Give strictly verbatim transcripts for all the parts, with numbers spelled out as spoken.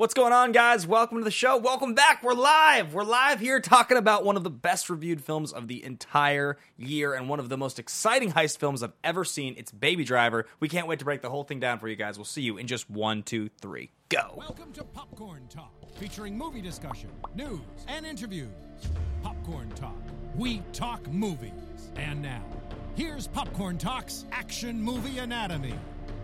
What's going on, guys? Welcome to the show. Welcome back. We're live. We're live here talking about one of the best reviewed films of the entire year and one of the most exciting heist films I've ever seen. It's Baby Driver. We can't wait to break the whole thing down for you guys. We'll see you in just one, two, three, go. Welcome to Popcorn Talk, featuring movie discussion, news, and interviews. Popcorn Talk. We talk movies. And now, here's Popcorn Talk's Action Movie Anatomy.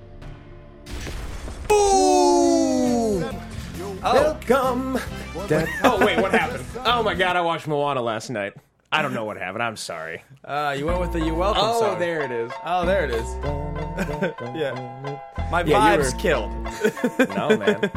Ooh! Oh. Welcome. Oh, wait, what happened? Oh my god, I watched Moana last night. I don't know what happened. I'm sorry. Uh, you went with the You Welcome Oh, song. there it is. Oh, there it is. Yeah. My Yeah, you vibes were- killed. No, man.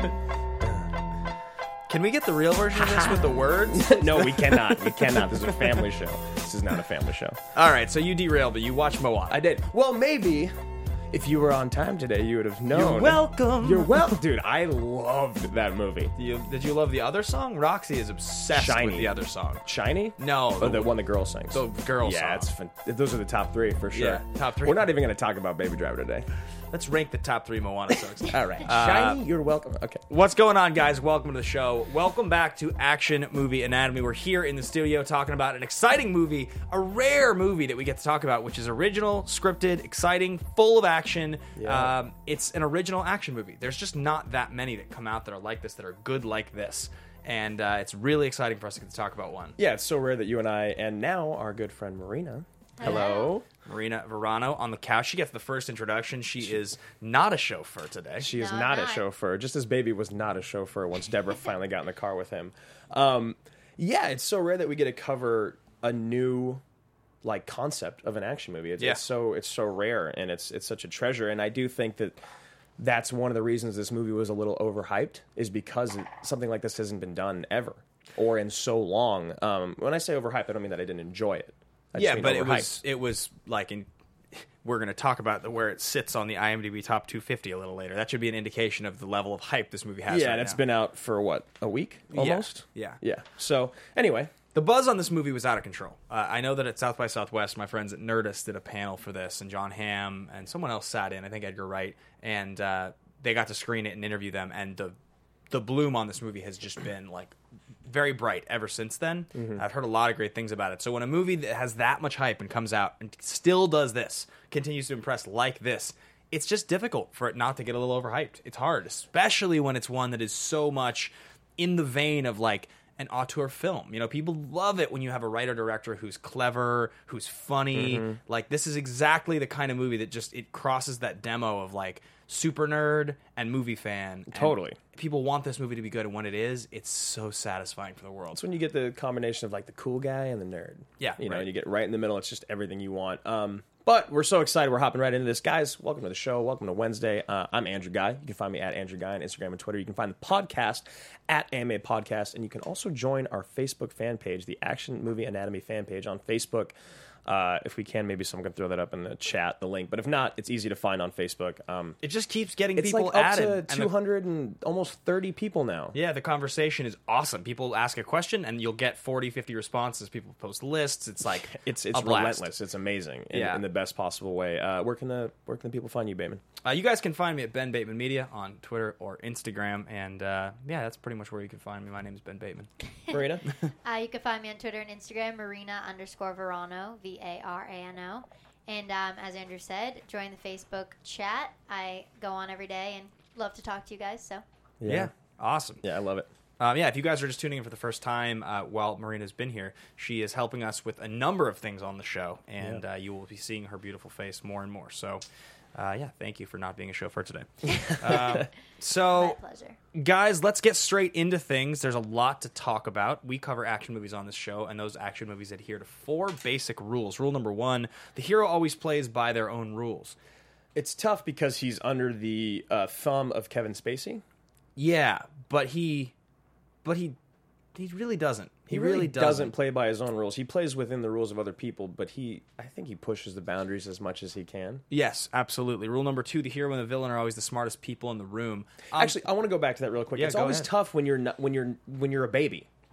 Can we get the real version of this with the words? No, we cannot. We cannot. This is a family show. This is not a family show. All right, so you derailed, but you watched Moana. I did. Well, maybe if you were on time today, you would have known. You're welcome. You're welcome. Dude, I loved that movie. Do you, did you love the other song? Roxy is obsessed Shiny. with the other song. Shiny? No. Oh, the one the girl sings. The girl yeah, song. it's fun. Those are the top three for sure. Yeah, top three. We're not even going to talk about Baby Driver today. Let's rank the top three Moana songs. All right. Uh, Shiny, you're welcome. Okay. What's going on, guys? Welcome to the show. Welcome back to Action Movie Anatomy. We're here in the studio talking about an exciting movie, a rare movie that we get to talk about, which is original, scripted, exciting, full of action. Yeah. Um, it's an original action movie. There's just not that many that come out that are like this, that are good like this. And uh, it's really exciting for us to get to talk about one. Yeah, it's so rare that you and I, and now our good friend Marina. Hello. Marina Verano on the couch. She gets the first introduction. She is not a chauffeur today. She is No, not, not. a chauffeur, just as Baby was not a chauffeur once Deborah finally got in the car with him. Um, yeah, it's so rare that we get to cover a new like concept of an action movie. It's, Yeah. it's so it's so rare, and it's it's such a treasure. And I do think that that's one of the reasons this movie was a little overhyped, is because it, something like this hasn't been done ever or in so long. Um, when I say overhyped, I don't mean that I didn't enjoy it. I just Yeah, mean but it overhyped. was it was like in. We're going to talk about the, where it sits on the IMDb Top two fifty a little later. That should be an indication of the level of hype this movie has. Yeah, right and it's now. been out for what, a week almost? Yeah. Yeah. So anyway, The buzz on this movie was out of control. Uh, I know that at South by Southwest, my friends at Nerdist did a panel for this, and John Hamm and someone else sat in, I think Edgar Wright, and uh, they got to screen it and interview them, and the the bloom on this movie has just been like very bright ever since then. Mm-hmm. I've heard a lot of great things about it. So when a movie that has that much hype and comes out and still does this, continues to impress like this, it's just difficult for it not to get a little overhyped. It's hard, especially when it's one that is so much in the vein of like an auteur film. You know, people love it when you have a writer-director who's clever, who's funny. Mm-hmm. Like, this is exactly the kind of movie that just, it crosses that demo of like super nerd and movie fan. And Totally. people want this movie to be good, and when it is, it's so satisfying for the world. it's when you get the combination of like the cool guy and the nerd. Yeah, You know, right. and you get right in the middle. It's just everything you want. Um, but we're so excited. We're hopping right into this. Guys, welcome to the show. Welcome to Wednesday. Uh, I'm Andrew Guy. You can find me at Andrew Guy on Instagram and Twitter. You can find the podcast at A M A Podcast. And you can also join our Facebook fan page, the Action Movie Anatomy fan page on Facebook. Uh, if we can, maybe someone can throw that up in the chat, the link. But if not, it's easy to find on Facebook. Um, It just keeps getting it's people like up added. to and the- two hundred and almost thirty people now. Yeah, the conversation is awesome. People ask a question, and you'll get forty, fifty responses. People post lists. It's like It's it's a blast. relentless. It's amazing in, Yeah. in the best possible way. Uh, where can the where can the people find you, Bateman? Uh, you guys can find me at Ben Bateman Media on Twitter or Instagram, and uh, yeah, that's pretty much where you can find me. My name is Ben Bateman. Marina? Uh, you can find me on Twitter and Instagram, Marina underscore Verano, V A R A N O. And um, as Andrew said, join the Facebook chat. I go on every day and love to talk to you guys. So Yeah, awesome. Yeah, I love it. Um, yeah, if you guys are just tuning in for the first time, uh, while Marina's been here, she is helping us with a number of things on the show, and uh, you will be seeing her beautiful face more and more. So, uh, yeah, thank you for not being a chauffeur today. uh, so, my pleasure. guys, let's get straight into things. There's a lot to talk about. We cover action movies on this show, and those action movies adhere to four basic rules. Rule number one, the hero always plays by their own rules. It's tough because he's under the uh, thumb of Kevin Spacey. Yeah, but he... But he... He really doesn't. He, really, doesn't. play by his own rules. He plays within the rules of other people, but he, I think he pushes the boundaries as much as he can. Yes, absolutely. Rule number two, the hero and the villain are always the smartest people in the room. Um, Actually, I want to go back to that real quick. Yeah, it's go always ahead. tough when you're not, when you're when you're a baby. right.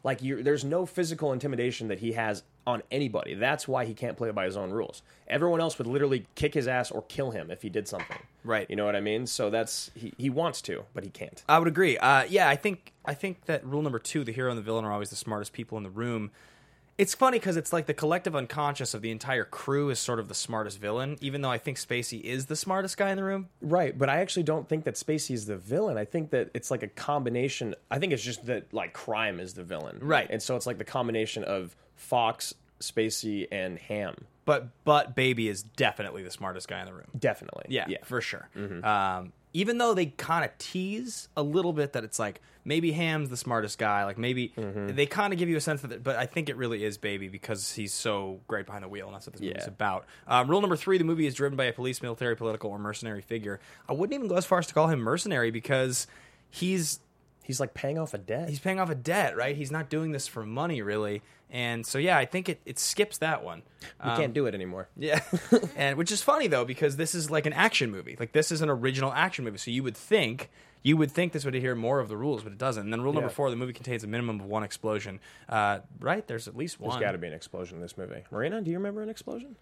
Like, you're, there's no physical intimidation that he has on anybody. That's why he can't play by his own rules. Everyone else would literally kick his ass or kill him if he did something. Right. You know what I mean? So that's he, he wants to, but he can't. I would agree. Uh, yeah, I think I think that rule number two, the hero and the villain are always the smartest people in the room. It's funny because it's like the collective unconscious of the entire crew is sort of the smartest villain, even though I think Spacey is the smartest guy in the room. Right, but I actually don't think that Spacey is the villain. I think that it's like a combination. I think it's just that, like, crime is the villain. Right. And so it's like the combination of Fox, Spacey, and Ham. But but Baby is definitely the smartest guy in the room. Definitely. Yeah, Yeah. for sure. Mm-hmm. Um, even though they kind of tease a little bit that it's like maybe Ham's the smartest guy, like maybe Mm-hmm. they kind of give you a sense that, it, but I think it really is Baby because he's so great behind the wheel, and that's what this movie's Yeah. about. Um, rule number three: the movie is driven by a police, military, political, or mercenary figure. I wouldn't even go as far as to call him mercenary because he's He's like paying off a debt. he's paying off a debt, right? He's not doing this for money, really. And so, yeah, I think it, it skips that one. we Um, can't do it anymore. Yeah, and which is funny though because this is like an action movie. Like this is an original action movie, so you would think you would think this would adhere more of the rules, but it doesn't. And then rule number Yeah. four: the movie contains a minimum of one explosion. Uh, right? There's at least one. There's got to be an explosion in this movie. Marina, do you remember an explosion?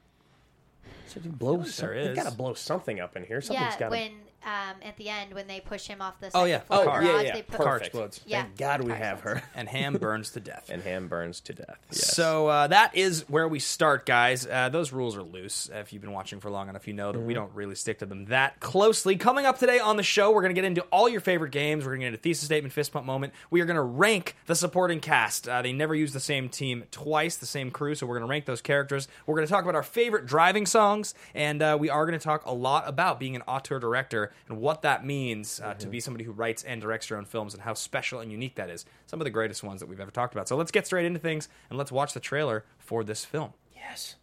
So you blow like some, there you is. got to blow something up in here. Something's yeah, got to. when um, at the end when they push him off the Oh, second yeah. floor Oh, garage, yeah, yeah. they put Car Perfect. explodes. Yeah. Thank God we Car have her. And Ham burns to death. And Ham burns to death. Yes. So uh, that is where we start, guys. Uh, those rules are loose. If you've been watching for long enough, you know that we don't really stick to them that closely. Coming up today on the show, we're going to get into all your favorite games. We're going to get into thesis statement, fist pump moment. We are going to rank the supporting cast. Uh, they never use the same team twice, the same crew, so we're going to rank those characters. We're going to talk about our favorite driving songs, and uh, we are going to talk a lot about being an auteur director and what that means uh, to be somebody who writes and directs your own films and how special and unique that is. Some of the greatest ones that we've ever talked about. So let's get straight into things and let's watch the trailer for this film. yes.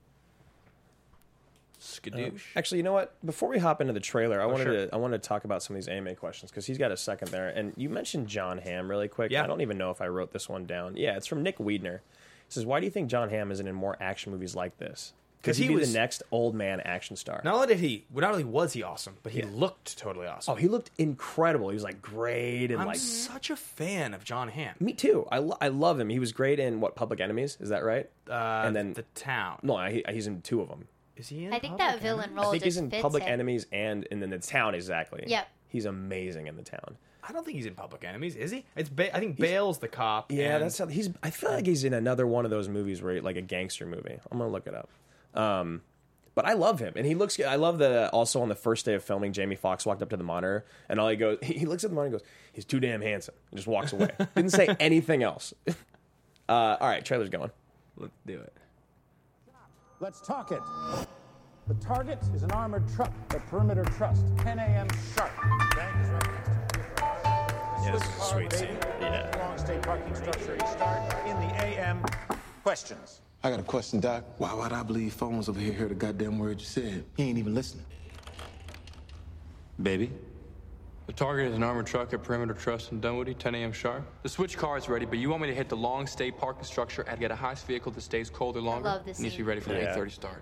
Skadoosh. Actually, you know what? Before we hop into the trailer, I wanted sure. to I wanted to talk about some of these A M A questions because he's got a second there. And you mentioned John Hamm really quick. Yeah. I don't even know if I wrote this one down. Yeah, it's from Nick Wiedner. He says, "Why do you think John Hamm isn't in more action movies like this? Could 'Cause he, he be was- the next old man action star?" Not only did he, well, not only was he awesome, but he Yeah. looked totally awesome. Oh, he looked incredible. He was like great and I'm like such a fan of John Hamm. me too. I, lo- I love him. He was great in what Public Enemies? Is that right? Uh, and then the town. no, he, he's in two of them. Is he in? I think Public that villain Enemy? role I think he's just in fits Public him. Enemies and and then the town exactly. Yep. He's amazing in the town. I don't think he's in Public Enemies. Is he? It's ba- I think Bale's the cop. Yeah, and- that's how he's. I feel like he's in another one of those movies where he, like a gangster movie. I'm gonna look it up. Um, but I love him, and he looks. I love that. Also, on the first day of filming, Jamie Foxx walked up to the monitor, and all he goes, he, he looks at the monitor, and goes, "He's too damn handsome," and just walks away. Didn't say anything else. uh, all right, trailer's going. Let's do it. Let's talk it. The target is an armored truck at Perimeter Trust, ten a.m. sharp. Bank is right. Yeah, this is a sweet scene. Yeah. Long state parking structure. Start in the A M. Questions. I got a question, Doc. Why would I believe phones over here hear the goddamn word you said? He ain't even listening. Baby? The target is an armored truck at Perimeter Trust in Dunwoody, ten a.m. sharp. The switch car is ready, but you want me to hit the long stay parking structure and get a heist vehicle that stays colder longer? love this It needs to be scene. ready for an Yeah. eight thirty start.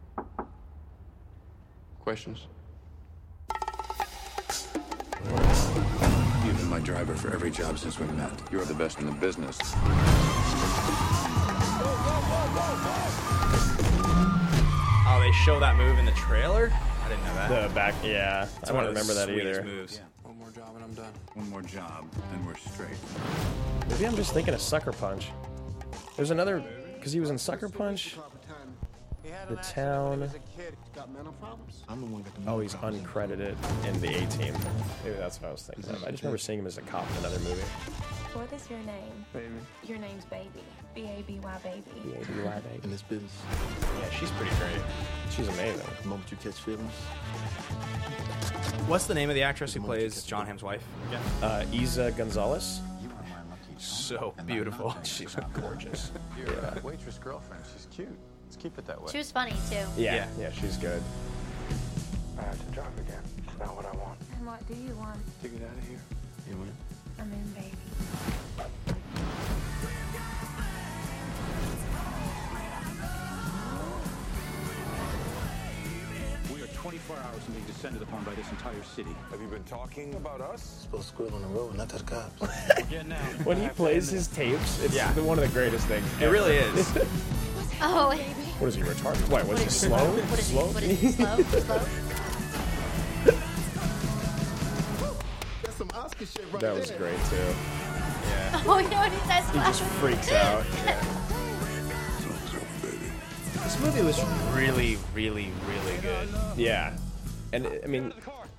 Questions? You've been my driver for every job since we met. You're the best in the business. Oh, they show that move in the trailer? I didn't know that. The back, yeah. It's I one don't of the remember that sweetest either. Moves. One more job and I'm done. One more job, then we're straight. Maybe I'm just thinking of Sucker Punch. There's another because he was in Sucker Punch. The town. I'm the one got the Oh, he's uncredited in the A-Team. Maybe that's what I was thinking of. I just remember seeing him as a cop in another movie. What is your name? baby Your name's Baby. B A B Y Baby. B A B Y baby. in this business. Yeah, she's pretty great. She's amazing. The moment you catch feelings, What's the name of the actress who plays John Hamm's wife? Yeah. Uh, Isa Gonzalez. So beautiful. She's gorgeous. your uh, waitress girlfriend, she's cute. Let's keep it that way. She was funny too. Yeah, Yeah. yeah, she's good. I have to drive again. It's not what I want. And what do you want? To get out of here. You win. I'm in, baby. We are twenty twenty-four hours from being descended upon by this entire city. Have you been talking about us? Supposed to squirrel on the road, not to the cops. When he plays his tapes, it's Yeah. the, one of the greatest things. It really is. Oh, What is he retarded? What was he is slow? What is slow? He, what is he, slow? Slow? That's some Oscar shit right That was there. great too. Oh, you know what he says? He just freaks out. This movie was really, really, really good. Yeah, and I mean,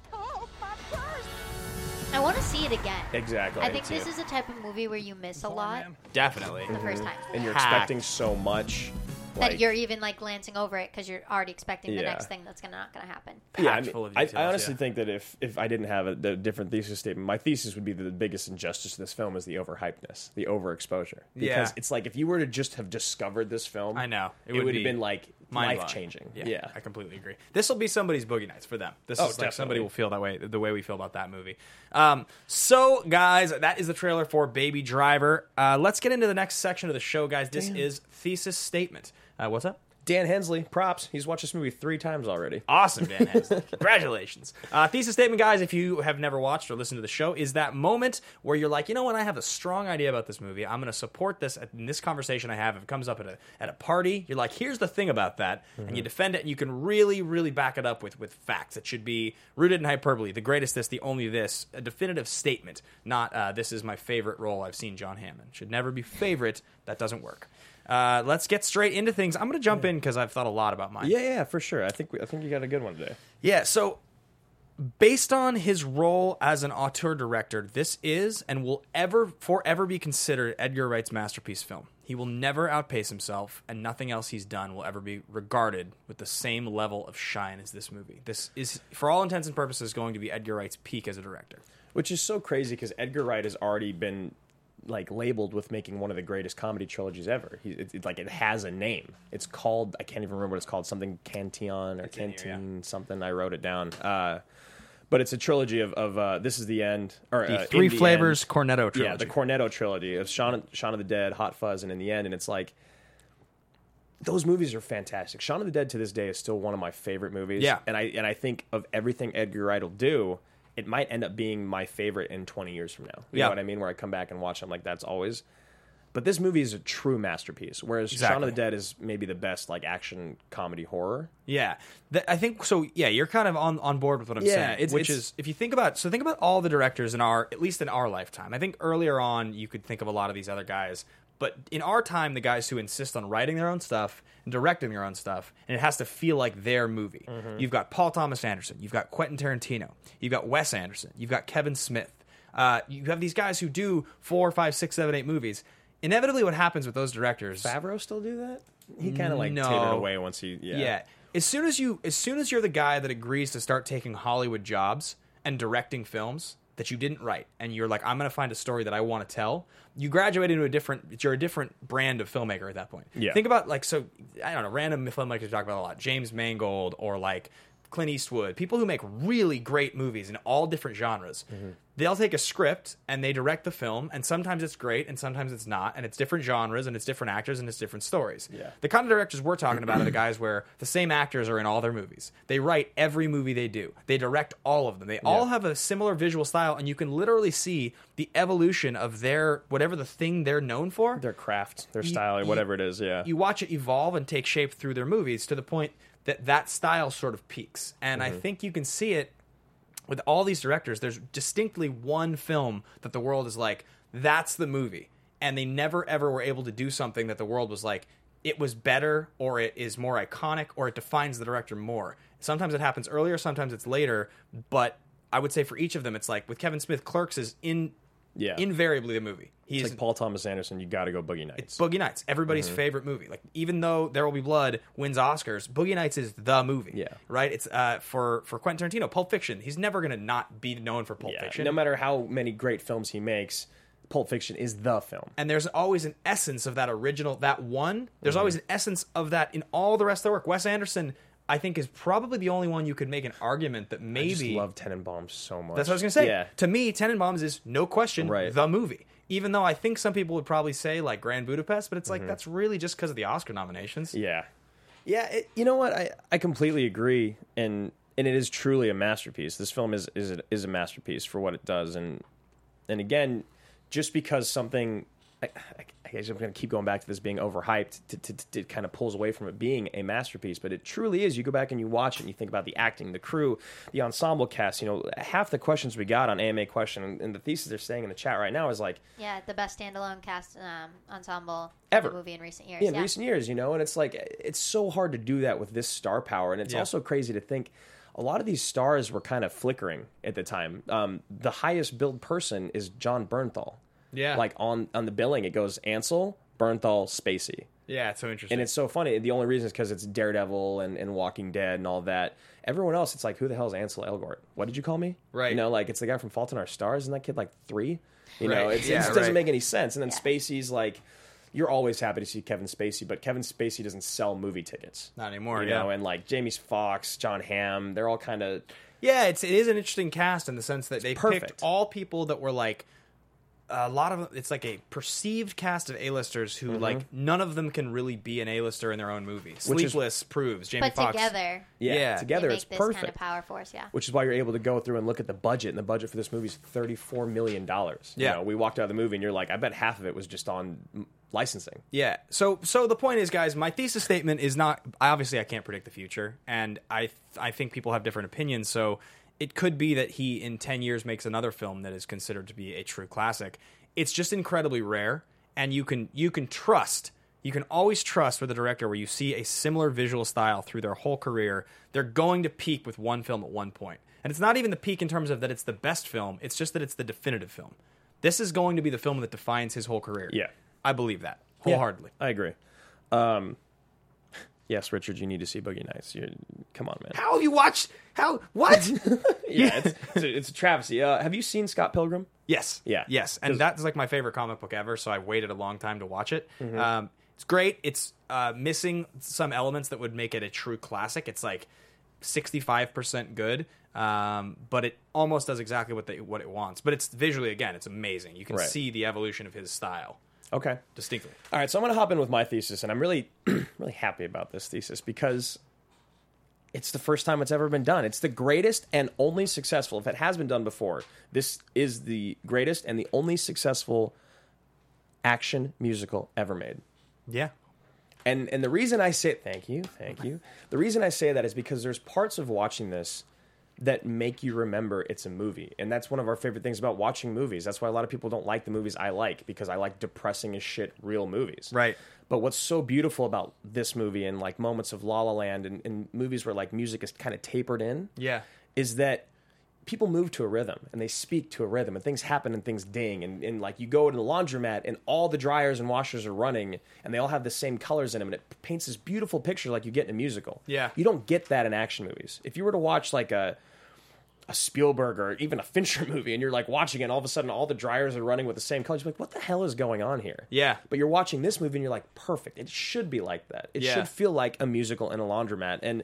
I want to see it again. exactly. I think this is a type of movie where you miss a lot Definitely. the first time. and you're Hacked. expecting so much. That like- you're even like glancing over it because you're already expecting the Yeah. next thing that's gonna not gonna happen. Yeah, I, packed mean, full of I, details, I honestly yeah. think that if, if I didn't have a, a different thesis statement, my thesis would be that the biggest injustice to this film is the overhypeness, the overexposure. Because Yeah. it's like if you were to just have discovered this film, I know. it, It would would be have been like mind-blowing. life changing. Yeah, Yeah. I completely agree. This will be somebody's Boogie Nights for them. This Oh, is like somebody definitely. will feel that way, the way we feel about that movie. Um, so, guys, that is the trailer for Baby Driver. Uh, let's get into the next section of the show, guys. This is thesis statement. Uh, what's up? Dan Hensley, props. He's watched this movie three times already. Awesome, Dan Hensley. Congratulations. Uh, thesis statement, guys, if you have never watched or listened to the show, is that moment where you're like, you know what, I have a strong idea about this movie. I'm going to support this in this conversation I have. If it comes up at a, at a party, you're like, here's the thing about that. And you defend it, and you can really, really back it up with, with facts. It should be rooted in hyperbole. The greatest this, the only this. A definitive statement, not uh, this is my favorite role I've seen John Hammond. Should never be favorite. That doesn't work. Uh, let's get straight into things. I'm going to jump in because I've thought a lot about mine. Yeah, yeah, for sure. I think we, I think you got a good one today. Yeah, so based on his role as an auteur director, this is and will ever forever be considered Edgar Wright's masterpiece film. He will never outpace himself, and nothing else he's done will ever be regarded with the same level of shine as this movie. This is, for all intents and purposes, going to be Edgar Wright's peak as a director. Which is so crazy because Edgar Wright has already been like labeled with making one of the greatest comedy trilogies ever. He, it, it, like it has a name. It's called, I can't even remember what it's called, something Cantillon or It's in Canteen here, something. I wrote it down. Uh, but it's a trilogy of, of uh, This is the End. Or, The uh, Three In the Flavors End. Cornetto trilogy. Yeah, the Cornetto trilogy of Shaun, Shaun of the Dead, Hot Fuzz, and In the End. And it's like, those movies are fantastic. Shaun of the Dead to this day is still one of my favorite movies. Yeah. And I, and I think of everything Edgar Wright will do, it might end up being my favorite in twenty years from now. You Yeah. know what I mean? Where I come back and watch, I'm like, that's always. But this movie is a true masterpiece. Whereas Shaun Exactly. of the Dead is maybe the best like action comedy horror. Yeah, Th- I think so. Yeah, you're kind of on, on board with what I'm Yeah, saying. it's- which it's- is, if you think about, so think about all the directors in our, at least in our lifetime. I think earlier on you could think of a lot of these other guys, but in our time, the guys who insist on writing their own stuff and directing their own stuff, and it has to feel like their movie. You've got Paul Thomas Anderson, you've got Quentin Tarantino, you've got Wes Anderson, you've got Kevin Smith. Uh, you have these guys who do four, five, six, seven, eight movies. Inevitably, what happens with those directors? Favreau still do that? He kind of like No. tapered away once he. Yeah. Yeah. As soon as you, as soon as you're the guy that agrees to start taking Hollywood jobs and directing films that you didn't write, and you're like, I'm going to find a story that I want to tell. You graduate into a different. You're a different brand of filmmaker at that point. Yeah. Think about like so. I don't know. Random filmmakers we talk about a lot. James Mangold or like Clint Eastwood. People who make really great movies in all different genres. Mm-hmm. They'll take a script and they direct the film, and sometimes it's great and sometimes it's not, and it's different genres and it's different actors and it's different stories. Yeah. The kind of directors we're talking about are the guys where the same actors are in all their movies. They write every movie they do. They direct all of them. They all have a similar visual style, and you can literally see the evolution of their whatever the thing they're known for. Their craft, their You- style, you- whatever it is. Yeah. You watch it evolve and take shape through their movies to the point that that style sort of peaks. And I think you can see it with all these directors. There's distinctly one film that the world is like, that's the movie. And they never, ever were able to do something that the world was like, it was better, or it is more iconic, or it defines the director more. Sometimes it happens earlier, sometimes it's later. But I would say for each of them, it's like with Kevin Smith, Clerks is in Yeah. invariably the movie. He's It's like Paul Thomas Anderson. You got to go Boogie Nights. it's Boogie Nights, everybody's Mm-hmm. favorite movie. Like even though There Will Be Blood wins Oscars, Boogie Nights is the movie. Yeah. right. It's uh, for for Quentin Tarantino, Pulp Fiction. He's never gonna not be known for Pulp yeah. Fiction. No matter how many great films he makes, Pulp Fiction is the film. And there's always an essence of that original, that one. There's Mm-hmm. always an essence of that in all the rest of the work. Wes Anderson, I think, is probably the only one you could make an argument that maybe. I just love Tenenbaums so much. That's what I was gonna say. Yeah. To me, Tenenbaums is no question Right. the movie. Even though I think some people would probably say like Grand Budapest, but it's like that's really just because of the Oscar nominations. Mm-hmm. Yeah. Yeah, it, you know what? I, I completely agree. And and it is truly a masterpiece. This film is is a, is a masterpiece for what it does, and and again, just because something, I, I, I guess I'm going to keep going back to this being overhyped, to, to, to, it kind of pulls away from it being a masterpiece, but it truly is. You go back and you watch it, and you think about the acting, the crew, the ensemble cast. You know, half the questions we got on A M A Question and the thesis they're saying in the chat right now is like, yeah, the best standalone cast um, ensemble ever in the movie in recent years. Yeah, in yeah. recent years, you know, and it's like it's so hard to do that with this star power, and it's Yeah. also crazy to think a lot of these stars were kind of flickering at the time. Um, the highest billed person is John Bernthal. Yeah. Like on, on the billing, it goes Ansel, Bernthal, Spacey. Yeah, it's so interesting. And it's so funny. The only reason is because it's Daredevil and, and Walking Dead and all that. Everyone else, it's like, who the hell is Ansel Elgort? What did you call me? Right. You know, like, it's the guy from Fault in Our Stars. Isn't that kid like three? You Right. know, it's, Yeah, it just doesn't right. make any sense. And then Spacey's like, you're always happy to see Kevin Spacey, but Kevin Spacey doesn't sell movie tickets. Not anymore, You yeah. know, and like Jamie Foxx, John Hamm, they're all kind of... Yeah, it's it is an interesting cast in the sense that they perfect. picked all people that were like a lot of it's like a perceived cast of A-listers who Mm-hmm. like none of them can really be an A-lister in their own movie. Which is- Sleepless proves Jamie But Foxx. together, Yeah, Yeah. together they it's make this perfect. kind of power force. Yeah. Which is why you're able to go through and look at the budget, and the budget for this movie is thirty-four million dollars. Yeah. You know, we walked out of the movie, and you're like, I bet half of it was just on mm, licensing. Yeah. So so the point is, guys, my thesis statement is not. I obviously I can't predict the future, and I I think people have different opinions. So it could be that he in ten years makes another film that is considered to be a true classic. It's just incredibly rare, and you can you can trust. You can always trust with a director where you see a similar visual style through their whole career. They're going to peak with one film at one point. And it's not even the peak in terms of that it's the best film. It's just that it's the definitive film. This is going to be the film that defines his whole career. Yeah. I believe that wholeheartedly. Yeah, I agree. Um, yes, Richard, you need to see Boogie Nights. You're, come on, man. How have you watched? How? What? Yeah, it's, it's, a, it's a travesty. Uh, have you seen Scott Pilgrim? Yes. Yeah. Yes. And that's like my favorite comic book ever, so I waited a long time to watch it. Um, it's great. It's uh, missing some elements that would make it a true classic. It's like sixty-five percent good, um, but it almost does exactly what they, what it wants. But it's visually, again, it's amazing. You can Right. see the evolution of his style Okay. distinctly. All right, so I'm going to hop in with my thesis, and I'm really, really happy about this thesis because it's the first time it's ever been done. It's the greatest and only successful. If it has been done before, this is the greatest and the only successful action musical ever made. Yeah. And and the reason I say thank you, thank you. The reason I say that is because there's parts of watching this that make you remember it's a movie. And that's one of our favorite things about watching movies. That's why a lot of people don't like the movies I like, because I like depressing as shit real movies. Right. But what's so beautiful about this movie and like moments of La La Land and, and movies where like music is kind of tapered in Yeah. is that people move to a rhythm and they speak to a rhythm and things happen and things ding and, and like you go to the laundromat and all the dryers and washers are running and they all have the same colors in them and it paints this beautiful picture like you get in a musical. Yeah. You don't get that in action movies. If you were to watch like a a Spielberg or even a Fincher movie and you're like watching it and all of a sudden all the dryers are running with the same colors, you're like, what the hell is going on here? Yeah. But you're watching this movie and you're like, perfect. It should be like that. It Yeah. should feel like a musical in a laundromat. And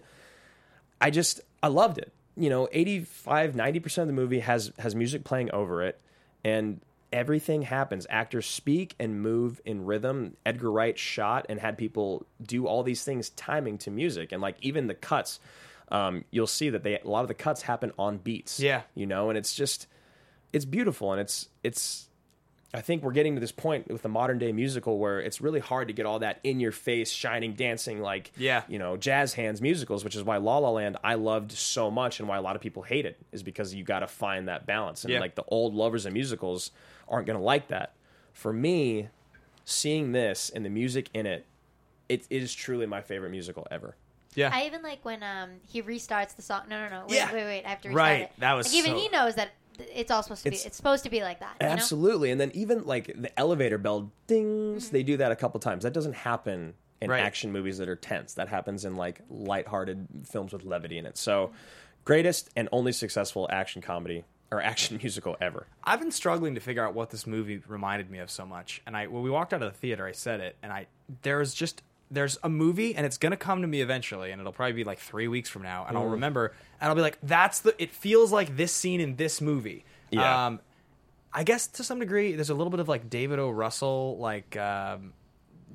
I just, I loved it. You know, eighty-five, ninety percent of the movie has has music playing over it, and everything happens. Actors speak and move in rhythm. Edgar Wright shot and had people do all these things timing to music, and like even the cuts, um, you'll see that they a lot of the cuts happen on beats. Yeah. You know, and it's just, it's beautiful, and it's it's. I think we're getting to this point with the modern day musical where it's really hard to get all that in your face, shining, dancing, like, Yeah. you know, jazz hands musicals, which is why La La Land I loved so much and why a lot of people hate it, is because you got to find that balance. And Yeah. like the old lovers of musicals aren't going to like that. For me, seeing this and the music in it, it, it is truly my favorite musical ever. Yeah. I even like when um he restarts the song. No, no, no. Wait, Yeah. wait, wait. I have to restart Right. it. That was like even so- he knows that it's all supposed to be. It's- It's supposed to be like that. You know? Absolutely. And then even like the elevator bell dings, they do that a couple times. That doesn't happen in Right. action movies that are tense. That happens in like lighthearted films with levity in it. So, greatest and only successful action comedy or action musical ever. I've been struggling to figure out what this movie reminded me of so much. And I when we walked out of the theater, I said it, and I there's just there's a movie, and it's gonna come to me eventually, and it'll probably be like three weeks from now, and I'll remember, and I'll be like, that's the. It feels like this scene in this movie. Yeah. Um, I guess to some degree, there's a little bit of like David O. Russell, like um,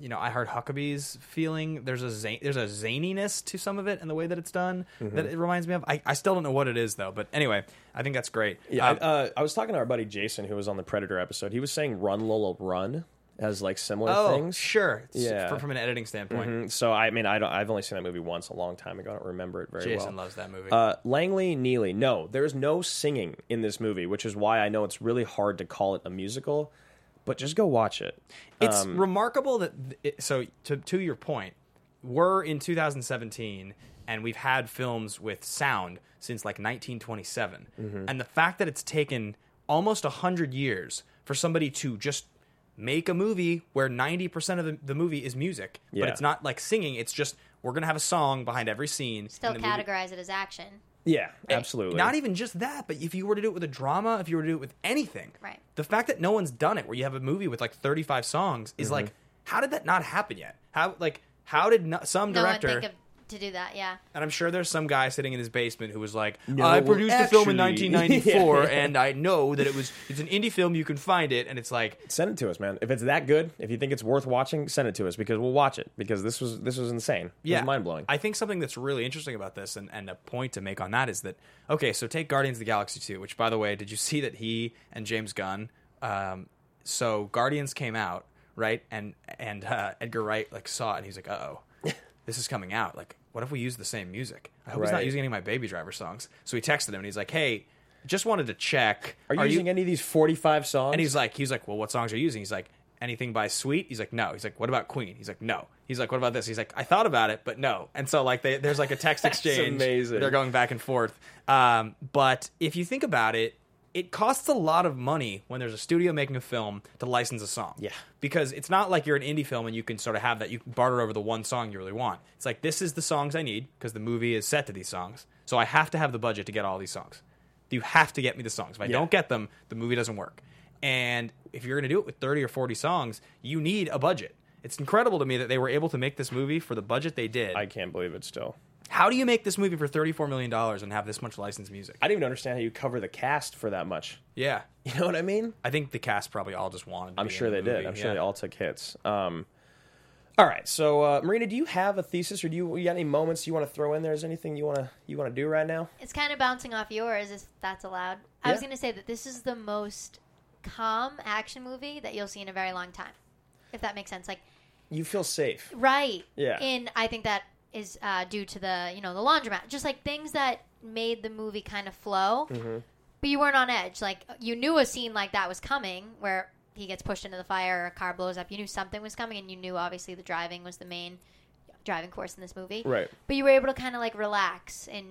you know, I Heart Huckabee's feeling. There's a zan- there's a zaniness to some of it and the way that it's done Mm-hmm. that it reminds me of. I, I still don't know what it is though, but anyway, I think that's great. Yeah, Um, I, uh, I was talking to our buddy Jason, who was on the Predator episode. He was saying "Run Lola Run" has like similar oh, things. sure. It's Yeah. fr- from an editing standpoint. Mhm. So I mean, I don't. I've only seen that movie once, a long time ago. I don't remember it very well. Jason loves that movie. Uh, Langley Neely. No, there's no singing in this movie, which is why I know it's really hard to call it a musical. But just go watch it. It's Um, remarkable that th- it, so to to your point, we're in two thousand seventeen and we've had films with sound since like nineteen twenty-seven, Mm-hmm. and the fact that it's taken almost a hundred years for somebody to just make a movie where ninety percent of the, the movie is music, Yeah. but it's not like singing. It's just we're gonna have a song behind every scene. Still in the movie. categorize it as action. yeah, absolutely. Not even just that, but if you were to do it with a drama, if you were to do it with anything, Right. the fact that no one's done it, where you have a movie with like thirty-five songs, is Mm-hmm. like, how did that not happen yet? How like how did no, some No director? one think of to do that. Yeah. And I'm sure there's some guy sitting in his basement who was like, No, I well, produced a film in actually- nineteen ninety-four, Yeah. and I know that it was it's an indie film. You can find it, and it's like, Send it to us, man. If it's that good, if you think it's worth watching, send it to us because we'll watch it. Because this was this was insane. It yeah, was mind blowing. I think something that's really interesting about this, and, and a point to make on that, is that okay, so take Guardians of the Galaxy two, which by the way, did you see that he and James Gunn? Um, so Guardians came out, right, and and uh, Edgar Wright like saw it, and he's like, uh oh, this is coming out. Like, what if we use the same music? I hope he's not Right. using any of my Baby Driver songs. So he texted him, and he's like, hey, just wanted to check. Are you using any of these forty-five songs? And he's like, he's like, well, what songs are you using? He's like, anything by Sweet? He's like, no. He's like, what about Queen? He's like, no. He's like, what about this? He's like, I thought about it, but no. And so like, they, there's like a text exchange. amazing. They're going back and forth. Um, but if you think about it, it costs a lot of money when there's a studio making a film to license a song. Yeah. Because it's not like you're an indie film and you can sort of have that. You can barter over the one song you really want. It's like, this is the songs I need because the movie is set to these songs. So I have to have the budget to get all these songs. You have to get me the songs. If I Yeah. don't get them, the movie doesn't work. And if you're going to do it with thirty or forty songs, you need a budget. It's incredible to me that they were able to make this movie for the budget they did. I can't believe it still. How do you make this movie for thirty-four million dollars and have this much licensed music? I didn't even understand how you cover the cast for that much. Yeah. You know what I mean? I think the cast probably all just wanted to I'm be sure in they the did. movie. I'm sure Yeah. they all took hits. Um, all right, so uh, Marina, do you have a thesis, or do you, you got any moments you want to throw in there? Is there anything you want to you want to do right now? It's kind of bouncing off yours, if that's allowed. I was Yeah. going to say that this is the most calm action movie that you'll see in a very long time, if that makes sense. Like, You feel safe. right. Yeah. And I think that is uh, due to the, you know, the laundromat. Just like things that made the movie kind of flow, Mm-hmm. but you weren't on edge. Like, you knew a scene like that was coming where he gets pushed into the fire or a car blows up. You knew something was coming, and you knew, obviously, the driving was the main driving course in this movie. Right. But you were able to kind of, like, relax and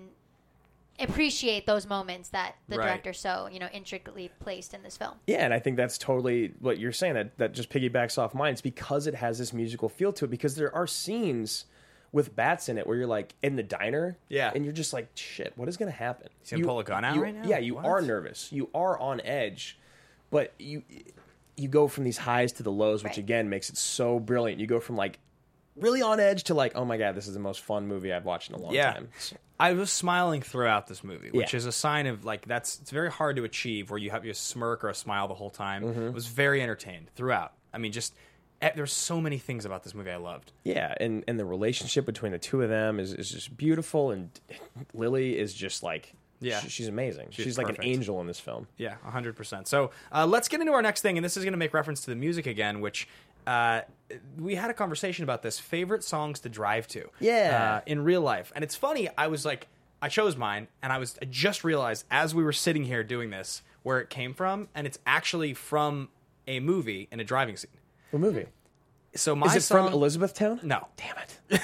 appreciate those moments that the Right. director so, you know, intricately placed in this film. Yeah, and I think that's totally what you're saying. That that just piggybacks off mine. It's because it has this musical feel to it. Because there are scenes with bats in it where you're like in the diner, Yeah. and you're just like, shit, what is going to happen? He's gonna pull a gun out you- right now? Yeah, you What? are nervous. You are on edge, but you you go from these highs to the lows, which Right. again makes it so brilliant. You go from like really on edge to like, oh my god, this is the most fun movie I've watched in a long Yeah. time. I was smiling throughout this movie, which Yeah. is a sign of like that's it's very hard to achieve where you have your smirk or a smile the whole time. Mm-hmm. I was very entertained throughout. I mean, just eh, there's so many things about this movie I loved. Yeah, and, and the relationship between the two of them is, is just beautiful, and Lily is just like, Yeah. sh- she's amazing. She's, She's like perfect. an angel in this film. Yeah, one hundred percent. So uh, let's get into our next thing, and this is going to make reference to the music again, which uh, we had a conversation about this. Favorite songs to drive to. Yeah. Uh, in real life. And it's funny, I was like, I chose mine, and I was I just realized as we were sitting here doing this where it came from, and it's actually from a movie in a driving scene. What movie? So my Is it song, from Elizabethtown? No. Damn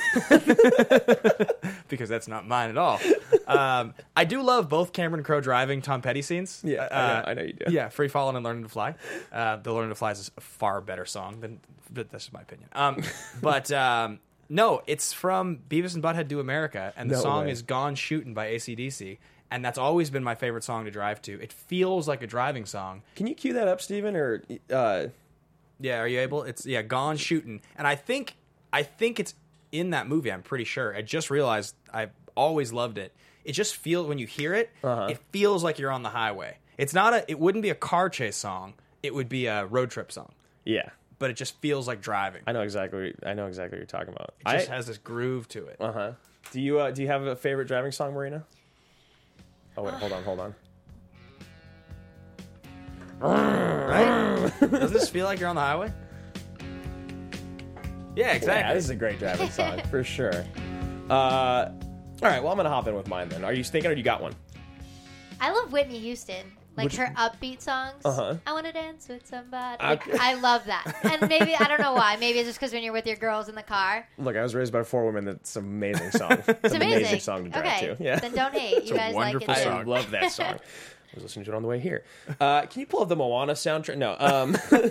it. because that's not mine at all. Um, I do love both Cameron Crowe driving Tom Petty scenes. Yeah, Uh, I, know, I know you do. Yeah, Free Fallin' and Learning to Fly. Uh, the Learning to Fly is a far better song than, but that's just my opinion. Um, but um, no, it's from Beavis and Butthead Do America, and the No song way. is Gone Shootin' by A C D C, and that's always been my favorite song to drive to. It feels like a driving song. Can you cue that up, Steven? Or uh, Yeah, are you able? It's yeah, Gone Shootin', and I think I think it's in that movie. I'm pretty sure. I just realized I always loved it. It just feels when you hear it, Uh-huh. it feels like you're on the highway. It's not a. It wouldn't be a car chase song. It would be a road trip song. yeah, but it just feels like driving. I know exactly. I know exactly what you're talking about. It just I, has this groove to it. uh huh. Do you uh, do you have a favorite driving song, Marina? Oh wait, hold on, hold on. Right? Doesn't this feel like you're on the highway? Yeah, exactly. Yeah, this is a great driving song for sure. Uh, all right, well I'm gonna hop in with mine then. Are you thinking, or you got one? I love Whitney Houston. Like Which- her upbeat songs. Uh-huh. I want to dance with somebody. Like, Okay. I love that. And maybe, I don't know why. Maybe it's just because when you're with your girls in the car. Look, I was raised by four women. That's an amazing song. It's, It's an amazing. amazing song to drive okay. to. Yeah. Then don't hate. You a guys like it wonderful too. song. I love that song. I was listening to it on the way here. Uh, can you pull up the Moana soundtrack? No. Um,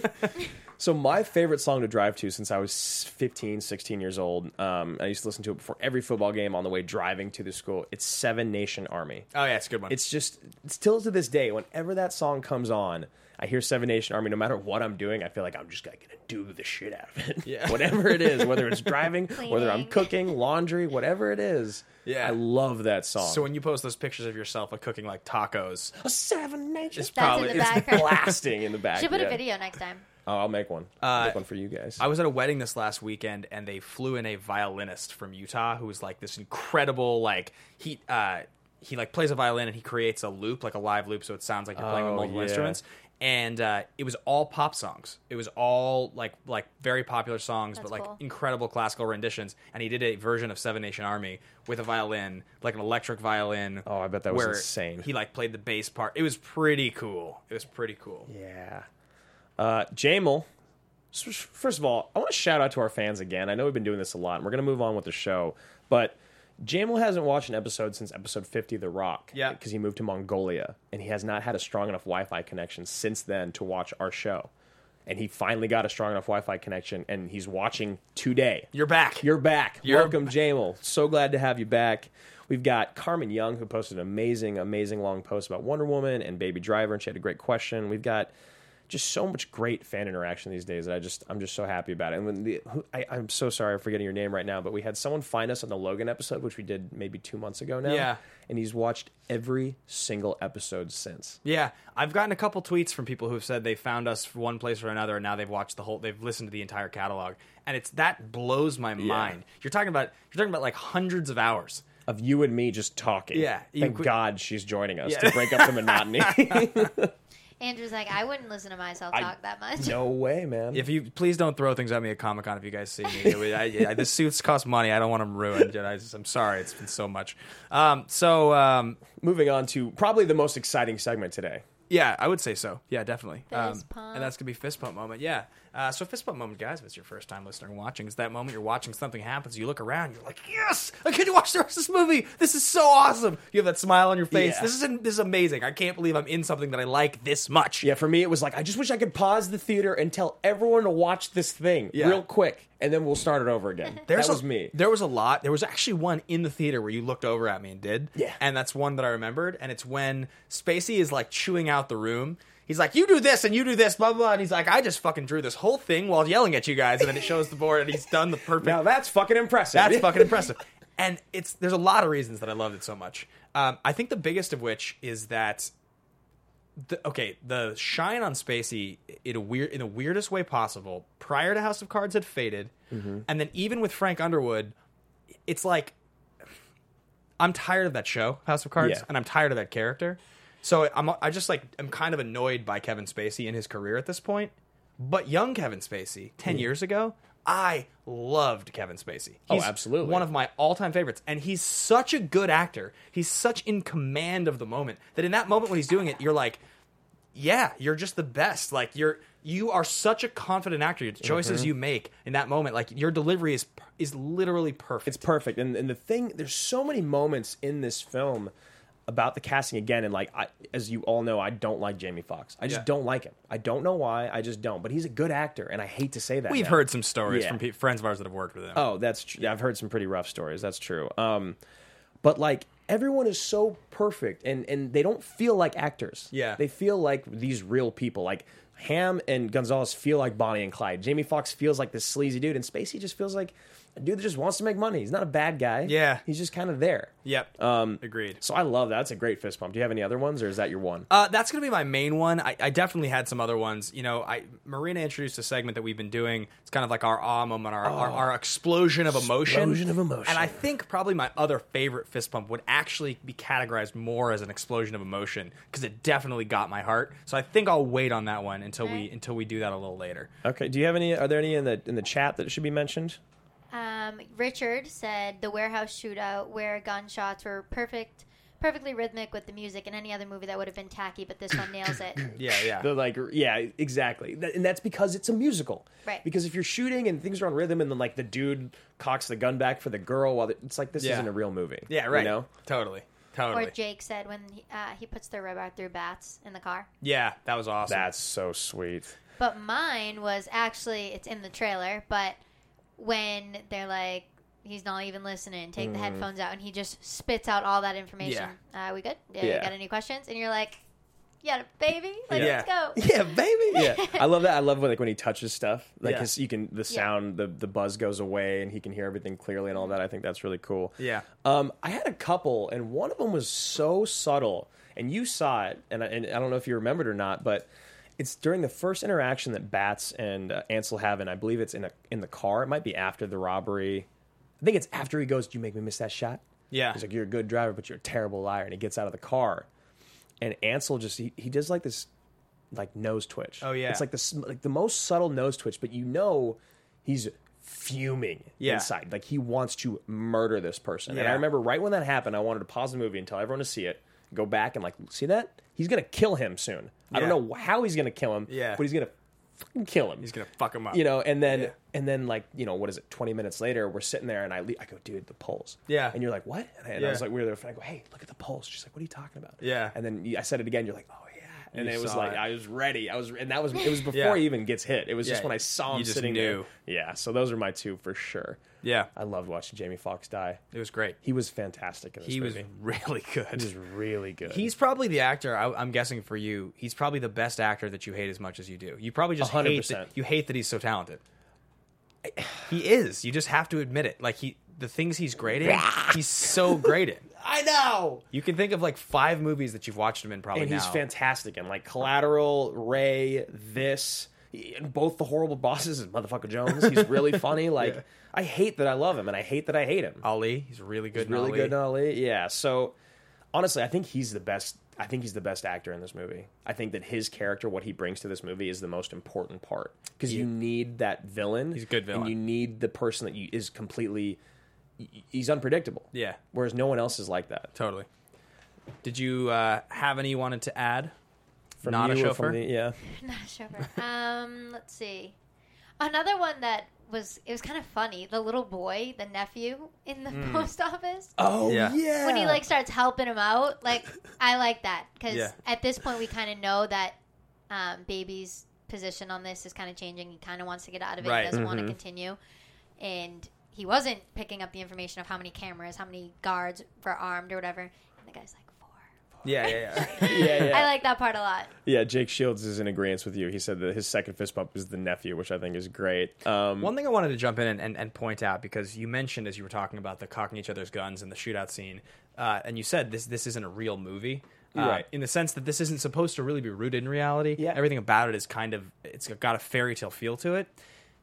so my favorite song to drive to since I was fifteen, sixteen years old, um, I used to listen to it before every football game on the way driving to the school. It's Seven Nation Army. Oh, yeah, it's a good one. It's just, still to this day, whenever that song comes on, I hear Seven Nation Army, no matter what I'm doing, I feel like I'm just going to do the shit out of it. Yeah. Whatever it is, whether it's driving, whether I'm Cleaning. cooking, laundry, whatever it is. Yeah. I love that song. So when you post those pictures of yourself like cooking like tacos, a Seven Nation it's That's in probably the it's- background. blasting in the back. Should put yeah. a video next time. Oh, I'll make one. I'll Uh, make one for you guys. I was at a wedding this last weekend, and they flew in a violinist from Utah who was like this incredible, like he uh, he like plays a violin and he creates a loop, like a live loop, so it sounds like you're playing with Oh, multiple yeah. instruments. And uh, it was all pop songs. It was all like like very popular songs, That's but like cool. incredible classical renditions. And he did a version of Seven Nation Army with a violin, like an electric violin. Oh, I bet that was where insane. He like played the bass part. It was pretty cool. It was pretty cool. Yeah. Uh, Jamal, s- first of all, I want to shout out to our fans again. I know we've been doing this a lot, and we're going to move on with the show. But Jamal hasn't watched an episode since episode fifty of The Rock. Yeah. Because he moved to Mongolia, and he has not had a strong enough Wi-Fi connection since then to watch our show. And he finally got a strong enough Wi-Fi connection, and he's watching today. You're back. You're back. You're Welcome, Jamal. So glad to have you back. We've got Carmen Young, who posted an amazing, amazing long post about Wonder Woman and Baby Driver, and she had a great question. We've got just so much great fan interaction these days that I just I'm just so happy about it. And when the who, I, I'm so sorry I'm forgetting your name right now, but we had someone find us on the Logan episode, which we did maybe two months ago now. Yeah. And he's watched every single episode since. Yeah, I've gotten a couple tweets from people who've said they found us from one place or another, and now they've watched the whole, they've listened to the entire catalog, and it's that blows my mind. You're talking about you're talking about like hundreds of hours. Of you and me just talking. Yeah, you Thank could- God she's joining us Yeah. to break up the monotony. Andrew's like, I wouldn't listen to myself I- talk that much. No way, man. If you please don't throw things at me at Comic Con if you guys see me. It would- I, I, the suits cost money. I don't want them ruined. I just, I'm sorry. It's been so much. Um, so um, Moving on to probably the most exciting segment today. yeah, I would say so. Yeah, definitely. Fist um, pump. And that's gonna be fist pump moment. Yeah. Uh, so fist pump moment, guys. If it's your first time listening and watching, it's that moment you're watching something happens. You look around. You're like, yes, I get to watch the rest of this movie. This is so awesome. You have that smile on your face. Yeah. This is this is amazing. I can't believe I'm in something that I like this much. Yeah, for me, it was like, I just wish I could pause the theater and tell everyone to watch this thing Yeah. real quick, and then we'll start it over again. There's that was a, me. There was a lot. There was actually one in the theater where you looked over at me and did. Yeah. And that's one that I remembered. And it's when Spacey is like chewing out the room. He's like, you do this and you do this, blah, blah, blah. And he's like, I just fucking drew this whole thing while yelling at you guys. And then it shows the board and he's done the perfect. Now that's fucking impressive. That's fucking impressive. And it's there's a lot of reasons that I loved it so much. Um, I think the biggest of which is that the, okay, the shine on Spacey in a weird in the weirdest way possible prior to House of Cards had faded, Mm-hmm. and then even with Frank Underwood, it's like I'm tired of that show, House of Cards, Yeah. and I'm tired of that character. So I'm I just like I'm kind of annoyed by Kevin Spacey in his career at this point. But young Kevin Spacey, ten years ago, I loved Kevin Spacey. Oh, He's absolutely. one of my all-time favorites, and he's such a good actor. He's such in command of the moment that in that moment when he's doing it, you're like, yeah, you're just the best. Like you're you are such a confident actor. The choices Mm-hmm. you make in that moment, like your delivery is is literally perfect. It's perfect. And, and the thing, there's so many moments in this film about the casting again. And like, I, as you all know, I don't like Jamie Foxx. I just Yeah. don't like him. I don't know why. I just don't. But he's a good actor, and I hate to say that. We've now. heard some stories Yeah. from pe- friends of ours that have worked with him. Oh, that's true. Yeah, I've heard some pretty rough stories. That's true. Um, but like everyone is so perfect, and and they don't feel like actors. Yeah. they feel like these real people. Like Ham and Gonzalez feel like Bonnie and Clyde. Jamie Foxx feels like this sleazy dude, and Spacey just feels like a dude that just wants to make money. He's not a bad guy. Yeah. He's just kind of there. Yep. Um, Agreed. So I love that. That's a great fist bump. Do you have any other ones, or is that your one? Uh, that's going to be my main one. I, I definitely had some other ones. You know, I Marina introduced a segment that we've been doing. It's kind of like our ah moment, our, our, our explosion of emotion. Explosion of emotion. And I think probably my other favorite fist pump would actually be categorized more as an explosion of emotion because it definitely got my heart. So I think I'll wait on that one until we until we do that a little later. Okay. Do you have any? Are there any in the in the chat that should be mentioned? Um, Richard said the warehouse shootout where gunshots were perfect, perfectly rhythmic with the music, and any other movie that would have been tacky, but this one nails it. Yeah, yeah. The, like, yeah, exactly. That, and that's because it's a musical. Right. Because if you're shooting and things are on rhythm, and then like the dude cocks the gun back for the girl, while the, it's like this Yeah. isn't a real movie. Yeah, right. You know? Totally. Totally. Or Jake said when he, uh, he puts the rubber through bats in the car. Yeah, that was awesome. That's so sweet. But mine was actually, it's in the trailer, but when they're like, he's not even listening, take the headphones out, and he just spits out all that information. Uh, we good? Yeah, Yeah. Got any questions? And you're like, yeah, baby, like, Yeah. let's go. Yeah, baby. Yeah, I love that. I love when like when he touches stuff, like Yeah. his, you can the sound, the the buzz goes away, and he can hear everything clearly and all that. I think that's really cool. Yeah. Um, I had a couple, and one of them was so subtle, and you saw it, and I, and I don't know if you remembered or not, but it's during the first interaction that Bats and uh, Ansel have, and I believe it's in a in the car. It might be after the robbery. I think it's after he goes, "Do you make me miss that shot?" Yeah. He's like, "You're a good driver, but you're a terrible liar," and he gets out of the car, and Ansel just he, he does like this like nose twitch. Oh, yeah. It's like the like the most subtle nose twitch, but you know he's fuming Yeah. inside. Like he wants to murder this person. And Yeah. I remember right when that happened, I wanted to pause the movie and tell everyone to see it, go back and like, see that? He's gonna kill him soon. I don't Yeah. know how he's gonna kill him, Yeah. but he's gonna fucking kill him. He's going to fuck him up. You know, and then Yeah. and then like, you know, what is it? Twenty minutes later, we're sitting there, and I le- I go, dude, the pulse. Yeah. And you're like, what? And I, and I Yeah. was like, we were there, and I go, hey, look at the pulse. She's like, what are you talking about? Yeah. And then I said it again. You're like, oh yeah. And You it was saw like it. I was ready. I was, and that was it was before Yeah. he even gets hit. It was just Yeah. when I saw him You just sitting knew. there. Yeah. So those are my two for sure. Yeah. I loved watching Jamie Foxx die. It was great. He was fantastic in this He was movie. really good. He was really good. He's probably the actor. I, I'm guessing for you, he's probably the best actor that you hate as much as you do. You probably just one hundred hate percent. that, you hate that he's so talented. He is. You just have to admit it. Like he, the things he's great in, he's so great in. I know. You can think of like five movies that you've watched him in probably And he's now. fantastic in like Collateral, Ray, this, and both the horrible bosses and Motherfucker Jones. He's really funny. Like Yeah. I hate that I love him, and I hate that I hate him. Ali, he's really good. He's in really Ali. good in Ali. Yeah. So honestly, I think he's the best. I think he's the best actor in this movie. I think that his character, what he brings to this movie, is the most important part because you need that villain. He's a good villain. and you need the person that you, is completely. He's unpredictable. Yeah. Whereas no one else is like that. Totally. Did you uh, have any you wanted to add? From Not a you or chauffeur? from the- yeah. Not a chauffeur. um, let's see. Another one that was it was kind of funny. The little boy, the nephew in the post office. Oh Yeah. yeah. When he like starts helping him out, like I like that because Yeah. at this point we kind of know that um, Baby's position on this is kind of changing. He kind of wants to get out of it. Right. He doesn't want Mm-hmm. to continue, and he wasn't picking up the information of how many cameras, how many guards were armed or whatever. And the guy's like four. Yeah, yeah, yeah. yeah, yeah. I like that part a lot. Yeah, Jake Shields is in agreement with you. He said that his second fist bump is the nephew, which I think is great. Um, One thing I wanted to jump in and, and, and point out, because you mentioned as you were talking about the cocking each other's guns and the shootout scene, uh, and you said this this isn't a real movie. Uh, Right. In the sense that this isn't supposed to really be rooted in reality. Yeah. Everything about it is kind of, it's got a fairy tale feel to it.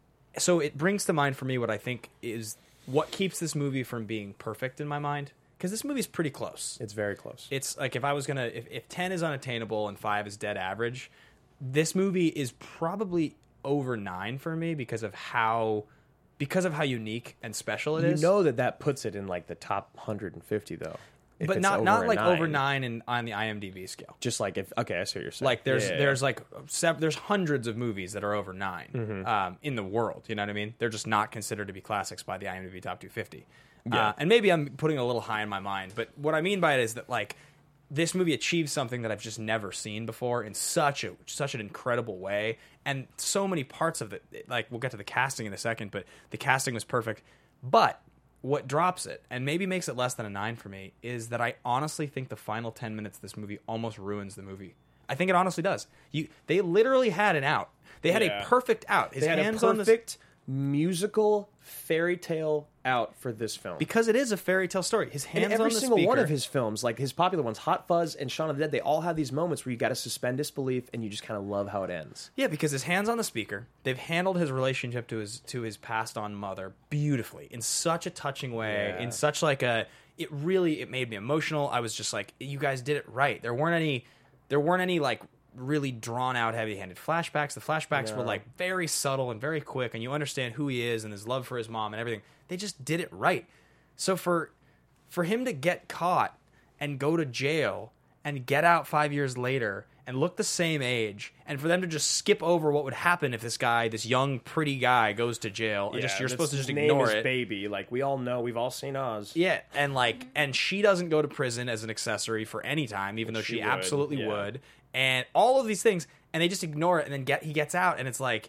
So it brings to mind for me what I think is what keeps this movie from being perfect in my mind. Because this movie's pretty close. it's very close. It's like if I was gonna if, if ten is unattainable and five is dead average, this movie is probably over nine for me because of how because of how unique and special it you is. know that that puts it in like the top one hundred fifty though. If but it's not over not a like over nine in, on the IMDb scale. Just like if okay, I see what you're saying. Like there's Yeah, yeah, there's yeah. like sev- there's hundreds of movies that are over nine Mm-hmm. um, in the world. You know what I mean? They're just not considered to be classics by the IMDb Top two fifty. Yeah. Uh, and maybe I'm putting it a little high in my mind, but what I mean by it is that like this movie achieves something that I've just never seen before in such a such an incredible way, and so many parts of it. Like we'll get to the casting in a second, but the casting was perfect. But what drops it and maybe makes it less than a nine for me is that I honestly think the final ten minutes of this movie almost ruins the movie. I think it honestly does. You they literally had an out. They had Yeah. a perfect out. His they had hands a on the perfect musical fairy tale out for this film. Because it is a fairy tale story. His hands And every on the single speaker. one of his films, like his popular ones, Hot Fuzz and Shaun of the Dead, they all have these moments where you got to suspend disbelief and you just kind of love how it ends. Yeah, because his hands on the speaker. They've handled his relationship to his to his passed on mother beautifully in such a touching way, Yeah. in such like a. It really it made me emotional. I was just like, you guys did it right. There weren't any. There weren't any like really drawn out, heavy handed flashbacks. The flashbacks No. were like very subtle and very quick, and you understand who he is and his love for his mom and everything. They just did it right. So for for him to get caught and go to jail and get out five years later and look the same age, and for them to just skip over what would happen if this guy, this young, pretty guy, goes to jail, and just you're that's- supposed to just his ignore name is it. Baby. Like, we all know, we've all seen Oz. Yeah, and like, and she doesn't go to prison as an accessory for any time, even though she, She would, absolutely yeah. would, and all of these things, and they just ignore it, and then get he gets out, and it's like,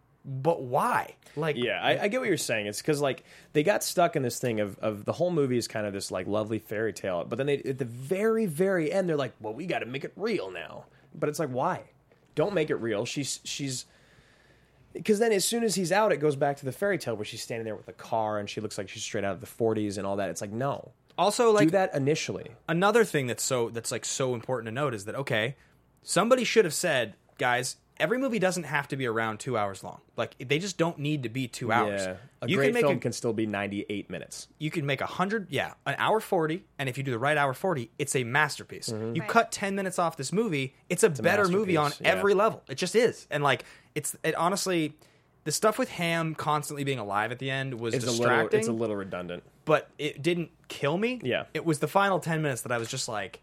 but why? Like, Yeah, I, I get what you're saying. It's because like they got stuck in this thing of, of the whole movie is kind of this like lovely fairy tale, but then they at the very very end they're like, well, we got to make it real now. But it's like, why? Don't make it real. She's she's because then as soon as he's out, it goes back to the fairy tale where she's standing there with a car and she looks like she's straight out of the forties and all that. It's like, no, also like do that initially. another thing that's so that's like so important to note is that okay, somebody should have said, guys, every movie doesn't have to be around two hours long. Like they just don't need to be two hours. Yeah, a you great can make film a, can still be ninety-eight minutes. you can make a hundred, yeah, an hour forty, and if you do the right hour forty, it's a masterpiece. Mm-hmm. You Right. cut ten minutes off this movie, it's a better movie on masterpiece, yeah. every level. It just is, and like it's it honestly, the stuff with Ham constantly being alive at the end was It's a little distracting, it's a little redundant. but it didn't kill me. Yeah. it was the final ten minutes that I was just like,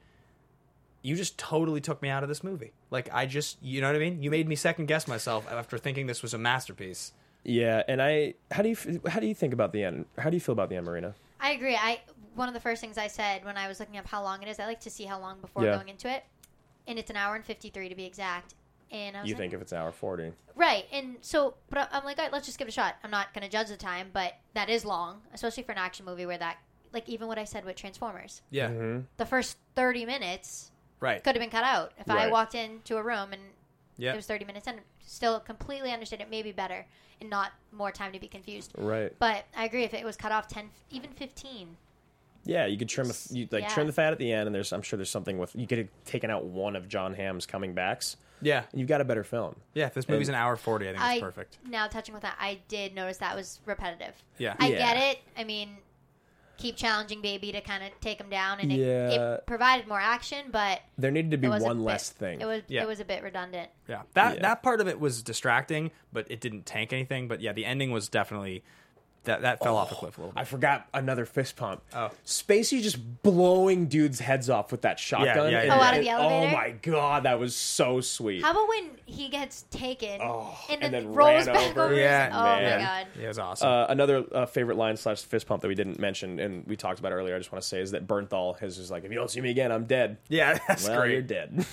you just totally took me out of this movie. Like I just, you know what I mean? You made me second guess myself after thinking this was a masterpiece. Yeah, and I how do you f- how do you think about the end? How do you feel about the end, Marina? I agree. I one of the first things I said when I was looking up how long it is, I like to see how long before Yeah. going into it, and it's an hour and fifty-three to be exact. And I was You like, think if it's an hour forty? right? And so, but I'm like, all right, let's just give it a shot. I'm not going to judge the time, but that is long, especially for an action movie where that, like even what I said with Transformers, Yeah, Mm-hmm. the first thirty minutes right. could have been cut out. If I Right. walked into a room and Yeah, it was thirty minutes and still completely understood it, maybe better and not more time to be confused. Right. But I agree if it was cut off ten, even fifteen. Yeah, you could trim a, you like Yeah. trim the fat at the end, and there's I'm sure there's something with you could have taken out one of John Hamm's coming backs, yeah, and you've got a better film. yeah. If this movie's And- an hour forty, I think I it's perfect. now touching with that, I did notice that was repetitive. Yeah. I Yeah. get it. I mean, keep challenging Baby to kind of take him down, and it, Yeah. it provided more action, but There needed to be it was a one bit- less thing. It was Yeah. it was a bit redundant. Yeah, that Yeah. that part of it was distracting, but it didn't tank anything. But yeah, the ending was definitely that that fell off a cliff a little bit. I forgot another fist pump. Oh. Spacey just blowing dudes' heads off with that shotgun. yeah, and- yeah. Oh, out of the and- elevator? Oh my god, that was so sweet. How about when he gets taken Oh, and and then, then rolls ran back over. over? his- Yeah, oh man. my god. Yeah, it was awesome. Uh, another uh, favorite line slash fist pump that we didn't mention and we talked about earlier, I just want to say, is that Bernthal has just like, if you don't see me again, I'm dead. yeah, that's Well, great. you're dead.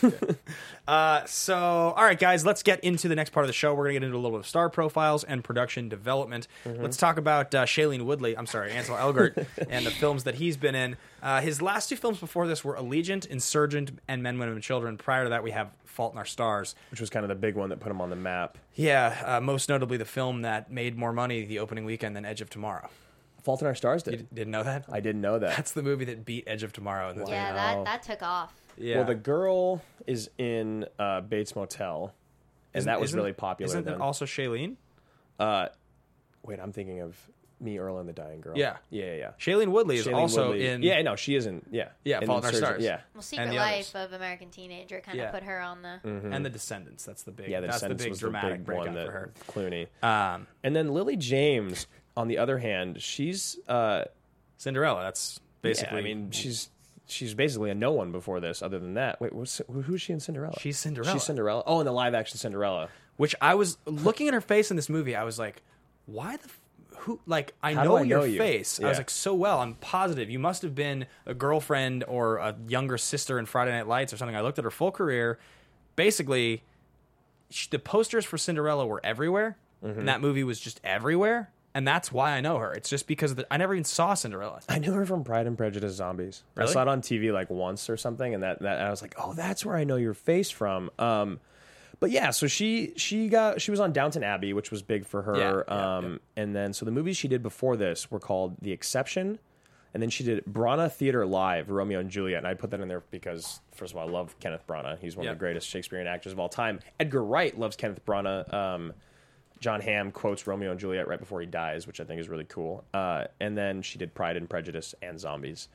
Uh, so, all right, guys, let's get into the next part of the show. We're going to get into a little bit of star profiles and production development. Mm-hmm. Let's talk about uh, Shailene Woodley. I'm sorry, Ansel Elgort, and the films that he's been in. Uh, his last two films before this were Allegiant, Insurgent, and Men, Women, and Children. Prior to that, we have Fault in Our Stars. Which was kind of the big one that put him on the map. Yeah, uh, most notably the film that made more money the opening weekend than Edge of Tomorrow. Fault in Our Stars did. You didn't know that? I didn't know that. That's the movie that beat Edge of Tomorrow. In the Yeah, Wow. that that took off. yeah. Well, the girl is in uh, Bates Motel, and Isn't- that was isn't- really popular Isn't then. it also Shailene? uh, wait, I'm thinking of Me, Earl, and the Dying Girl. Yeah. yeah, yeah. yeah. Shailene Woodley is Shailene also Woodley- in. Yeah, no, she isn't. Yeah, Yeah, in Fault in Our Insurgent, Stars. Yeah, Well, Secret the Life others. of American Teenager kind of Yeah. put her on the. And The Descendants. That's the big. Mm-hmm. yeah. The that's the Descendants big was dramatic the big one breakout that for her. Clooney. Um, And then Lily James, on the other hand, she's. Uh, Cinderella. That's basically. yeah, I mean, she's she's basically a no one before this. Other than that, wait, what's, who's she in Cinderella? She's Cinderella. She's Cinderella. Oh, in the live action Cinderella. Which I was looking at her face in this movie. I was like, why the. F- Who like I How do know I your know you? face. I Yeah. was like so well. I'm positive you must have been a girlfriend or a younger sister in Friday Night Lights or something. I looked at her full career. Basically, sh- the posters for Cinderella were everywhere, Mm-hmm. and that movie was just everywhere. And that's why I know her. It's just because of the, I never even saw Cinderella. I knew her from Pride and Prejudice Zombies. I Really? saw it on T V like once or something, and that, that and I was like, oh, that's where I know your face from. Um, But yeah, so she she got she was on Downton Abbey, which was big for her. Yeah, yeah, um, yeah. And then so the movies she did before this were called The Exception, and then she did Branagh Theatre Live, Romeo and Juliet. And I put that in there because first of all, I love Kenneth Branagh. He's one Yep. of the greatest Shakespearean actors of all time. Edgar Wright loves Kenneth Branagh. Um, John Hamm quotes Romeo and Juliet right before he dies, which I think is really cool. Uh, and then she did Pride and Prejudice and Zombies.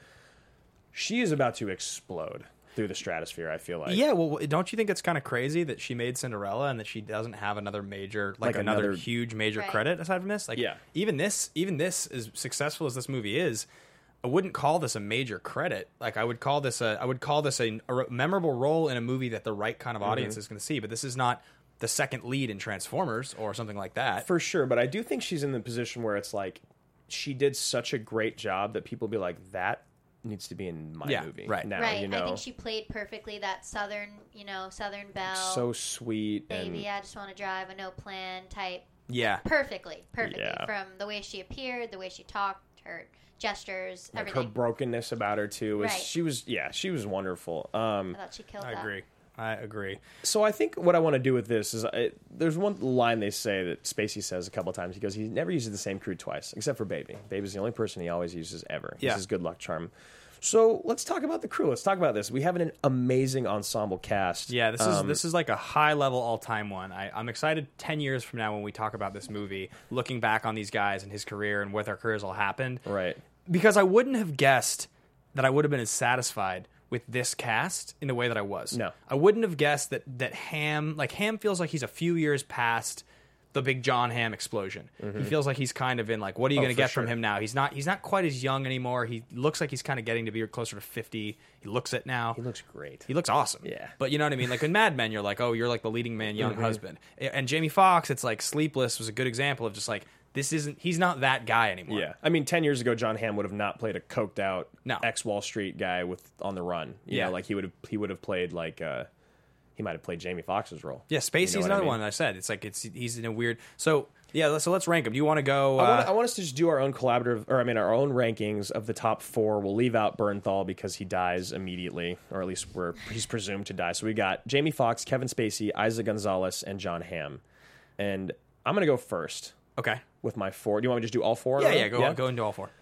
She is about to explode through the stratosphere, I feel like. Yeah, well, don't you think it's kind of crazy that she made Cinderella and that she doesn't have another major, like, Like another, another- huge major Right. credit aside from this? Like, Yeah. even this, even this, as successful as this movie is, I wouldn't call this a major credit. Like, I would call this a, I would call this a, a memorable role in a movie that the right kind of audience Mm-hmm. is going to see. But this is not the second lead in Transformers or something like that. For sure, but I do think she's in the position where it's like she did such a great job that people be like, that needs to be in my Yeah, movie right. now. right. You know, I think she played perfectly that southern, you know, Southern Belle, so sweet baby, and I just want to drive a no plan type. Yeah. Perfectly, perfectly. Yeah. From the way she appeared, the way she talked, her gestures, like her everything. brokenness about her too. Was, Right. She was, yeah, she was wonderful. Um, I thought she killed I that. agree. I agree. So I think what I want to do with this is, I, there's one line they say that Spacey says a couple of times. He goes, he never uses the same crew twice, except for Baby. Baby's the only person he always uses ever. He's Yeah. his good luck charm. So let's talk about the crew. Let's talk about this. We have an amazing ensemble cast. Yeah, this is Um, this is like a high level all time one. I, I'm excited ten years from now when we talk about this movie, looking back on these guys and his career and what their careers all happened. Right. Because I wouldn't have guessed that I would have been as satisfied with this cast in the way that I was. No. I wouldn't have guessed that that Ham, like Ham feels like he's a few years past the big John Hamm explosion. He feels like he's kind of in like, what are you Oh, going to for get from sure. him now? He's not he's not quite as young anymore. He looks like he's kind of getting to be closer to fifty. He looks it now. He looks great. He looks awesome. Yeah. But you know what I mean? Like in Mad Men, you're like, oh, you're like the leading man, young Mm-hmm. husband. And Jamie Foxx, it's like Sleepless was a good example of just like, this isn't, he's not that guy anymore. Yeah, I mean, ten years ago, John Hamm would have not played a coked out No. ex Wall Street guy with on the run. You Yeah. know, like he would have he would have played like uh, he might have played Jamie Foxx's role. Yeah, Spacey's You know what I another mean? one I said. It's like, it's he's in a weird, so yeah, so let's rank him. Do you want to go? Uh, I, want, I want us to just do our own collaborative, or I mean, our own rankings of the top four. We'll leave out Bernthal because he dies immediately, or at least we're he's presumed to die. So we got Jamie Foxx, Kevin Spacey, Isa Gonzalez, and John Hamm. And I'm gonna go first okay. with my four. Do you want me to just do all four? in Yeah, a row? yeah, go, go into all four.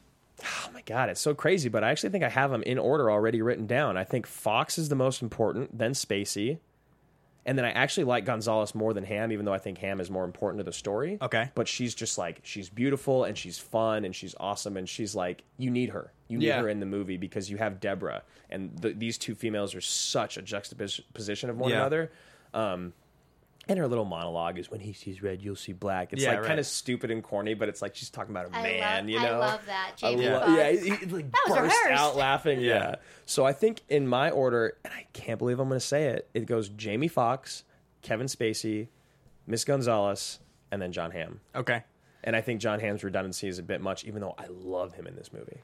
Oh my god, it's so crazy, but I actually think I have them in order already written down. I think Fox is the most important, then Spacey, and then I actually like Gonzalez more than Hamm, even though I think Hamm is more important to the story. Okay. But she's just like, she's beautiful and she's fun and she's awesome and she's like, you need her. You need Yeah. her in the movie because you have Deborah, and the, these two females are such a juxtaposition of one Yeah. another. Um, and her little monologue is, when he sees red, you'll see black. It's Yeah, like right. kind of stupid and corny, but it's like she's talking about a I man, love, you know? I love that. I Jamie lo- Foxx. yeah, he, he, like That was burst rehearsed. out laughing. Yeah. Yeah. So I think in my order, and I can't believe I'm going to say it, it goes Jamie Foxx, Kevin Spacey, Miss Gonzalez, and then John Hamm. Okay. And I think John Hamm's redundancy is a bit much, even though I love him in this movie.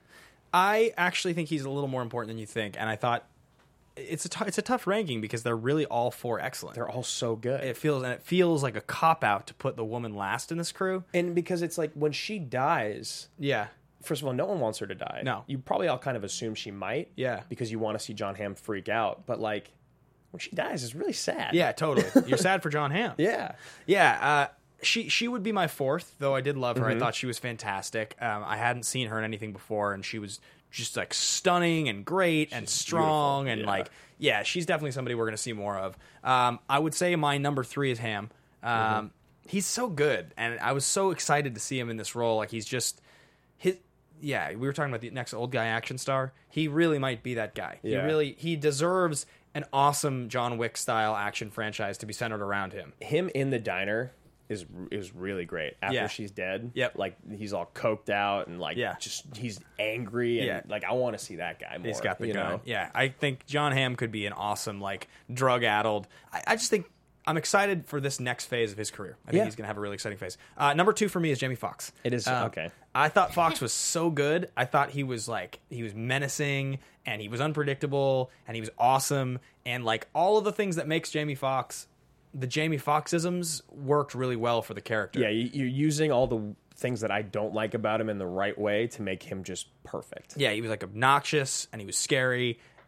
I actually think he's a little more important than you think, and I thought it's a t- it's a tough ranking because they're really all four excellent. They're all so good. It feels and it feels like a cop out to put the woman last in this crew. and because it's like when she dies, Yeah. first of all, no one wants her to die. No. You probably all kind of assume she might. Yeah. Because you want to see John Hamm freak out. But like, when she dies, it's really sad. Yeah, totally. You're sad for John Hamm. Yeah. Yeah, uh, she she would be my fourth, though I did love her. Mm-hmm. I thought she was fantastic. Um, I hadn't seen her in anything before, and she was just like stunning and great and strong beautiful, and yeah. like yeah, she's definitely somebody we're going to see more of. Um, I would say my number three is Ham. Um, Mm-hmm. He's so good, and I was so excited to see him in this role. Like he's just his. Yeah, we were talking about the next old guy action star. He really might be that guy. Yeah. He really he deserves an awesome John Wick style action franchise to be centered around him. Him in the diner is is really great. After Yeah. she's dead, Yep. like he's all coked out and like Yeah. just he's angry and Yeah. like I want to see that guy more. He's got the you gun. know? Yeah, I think John Hamm could be an awesome, like, drug-addled. I, I just think I'm excited for this next phase of his career. I think Yeah. he's going to have a really exciting phase. Uh, number two for me is Jamie Foxx. It is- Um, okay. I thought Fox was so good. I thought he was like he was menacing and he was unpredictable and he was awesome and like all of the things that makes Jamie Foxx, the Jamie Foxxisms worked really well for the character. Yeah, you, you're using all the things that I don't like about him in the right way to make him just perfect. Yeah, he was like obnoxious and he was scary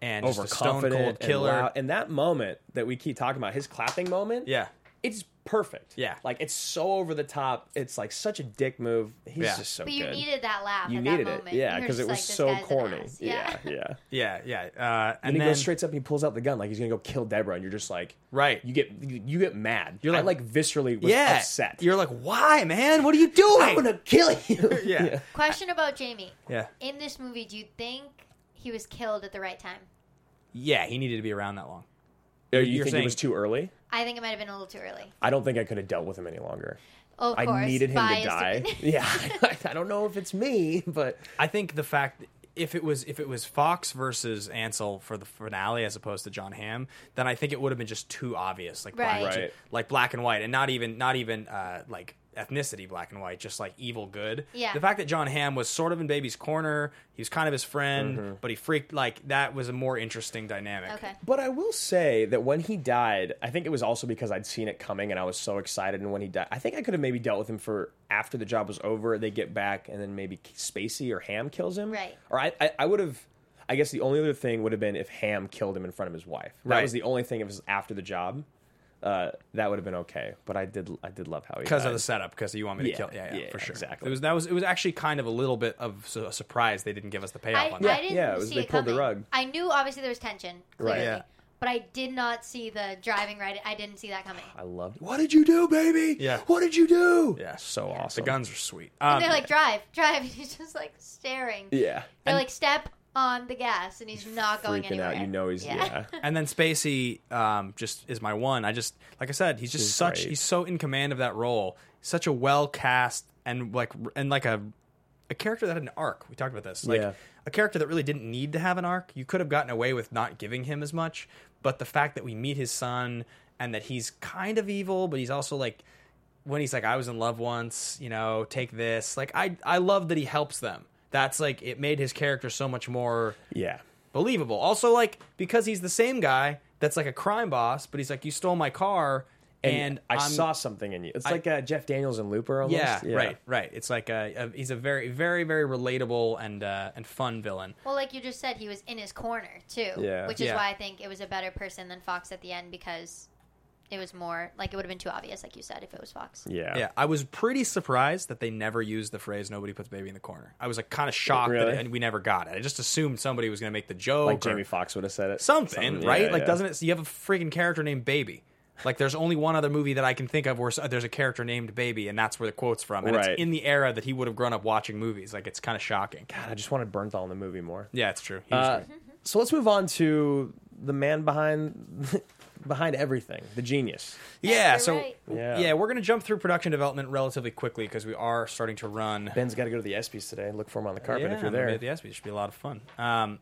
and just a stone overconfident cold killer. and, loud. And that moment that we keep talking about, his clapping moment, Yeah. it's perfect. Yeah. Like, it's so over the top. It's like such a dick move. He's Yeah. just so But good. you needed that laugh You at needed that it. moment. Yeah, You were because it just was like, this so guy's an corny. ass. Yeah, yeah. Yeah, yeah. Uh, And, and he then goes straight up and he pulls out the gun like he's gonna go kill Deborah, and you're just like, Right. You get you, you get mad. You're I, like- like viscerally was yeah, upset. You're like, why, man? What are you doing? I'm gonna kill you. yeah. Question about Jamie. Yeah. In this movie, do you think he was killed at the right time? Yeah, he needed to be around that long. You You're think saying- it was too early? I think it might have been a little too early. I don't think I could have dealt with him any longer. Oh, of I course. needed him biased to die. opinion. Yeah, I don't know if it's me, but I think the fact that if it was if it was Fox versus Ansel for the finale as opposed to John Hamm, then I think it would have been just too obvious, like black, Right. Right. like black and white, and not even not even uh, like ethnicity black and white, just like evil good. Yeah. The fact that John Hamm was sort of in Baby's corner, he was kind of his friend, Mm-hmm. but he freaked like that was a more interesting dynamic. Okay. But I will say that when he died, I think it was also because I'd seen it coming and I was so excited. And when he died, I think I could have maybe dealt with him for after the job was over. They get back and then maybe Spacey or Ham kills him. Right. Or I, I, I would have. I guess the only other thing would have been if Ham killed him in front of his wife. That Right. was the only thing. If it was after the job, uh, that would have been okay. But I did, I did love how he Because died. of the setup, because you want me to Yeah, kill, yeah, yeah, yeah, for sure. exactly. It was that was it was actually kind of a little bit of su- a surprise they didn't give us the payoff I, on that. I didn't Yeah, it was- see they it pulled the coming. rug. I knew obviously there was tension, clearly, Right. Yeah. but I did not see the driving right. I didn't see that coming. I loved. What did you do, baby? Yeah. What did you do? Yeah. So The awesome. guns are sweet. And Um, they're like, drive, drive. And he's just like staring. Yeah. They're like, step on the gas, and he's not going Freaking anywhere. out. You know he's yeah. And then Spacey um, just is my one. I just like I said, he's just He's such great. he's so in command of that role. Such a well cast and like and like a a character that had an arc. We talked about this. Like Yeah. a character that really didn't need to have an arc. You could have gotten away with not giving him as much, but the fact that we meet his son and that he's kind of evil, but he's also like when he's like, I was in love once, you know, take this. Like I I love that he helps them. That's like it made his character so much more Yeah. believable. Also, like because he's the same guy that's like a crime boss, but he's like, you stole my car, and, And, I I'm- saw something in you. It's I- like uh, Jeff Daniels and Looper almost. Yeah, right, right. It's like a, a he's a very, very, very relatable and uh, and fun villain. Well, like you just said, he was in his corner too. Yeah. Which is Yeah. why I think it was a better person than Fox at the end, because it was more like it would have been too obvious, like you said, if it was Fox. Yeah. Yeah, I was pretty surprised that they never used the phrase "nobody puts baby in the corner." I was like kind of shocked that Really? it, and we never got it. I just assumed somebody was going to make the joke, Like or Jamie Foxx would have said it. something, Something, right? yeah, like, yeah. doesn't it? You have a freaking character named Baby. Like, there's only one other movie that I can think of where s- there's a character named Baby, and that's where the quote's from. And Right. it's in the era that he would have grown up watching movies. Like, it's kind of shocking. God, I just wanted Bernthal in the movie more. Yeah, it's true. He was Uh, great. so let's move on to the man behind behind everything, the genius. Yeah, You're so right. Yeah. yeah, we're gonna jump through production development relatively quickly because we are starting to run. Ben's got to go to the ESPYs today. Look for him on the carpet yeah, if you're I'm gonna there. be at the ESPYs. It should be a lot of fun. Um,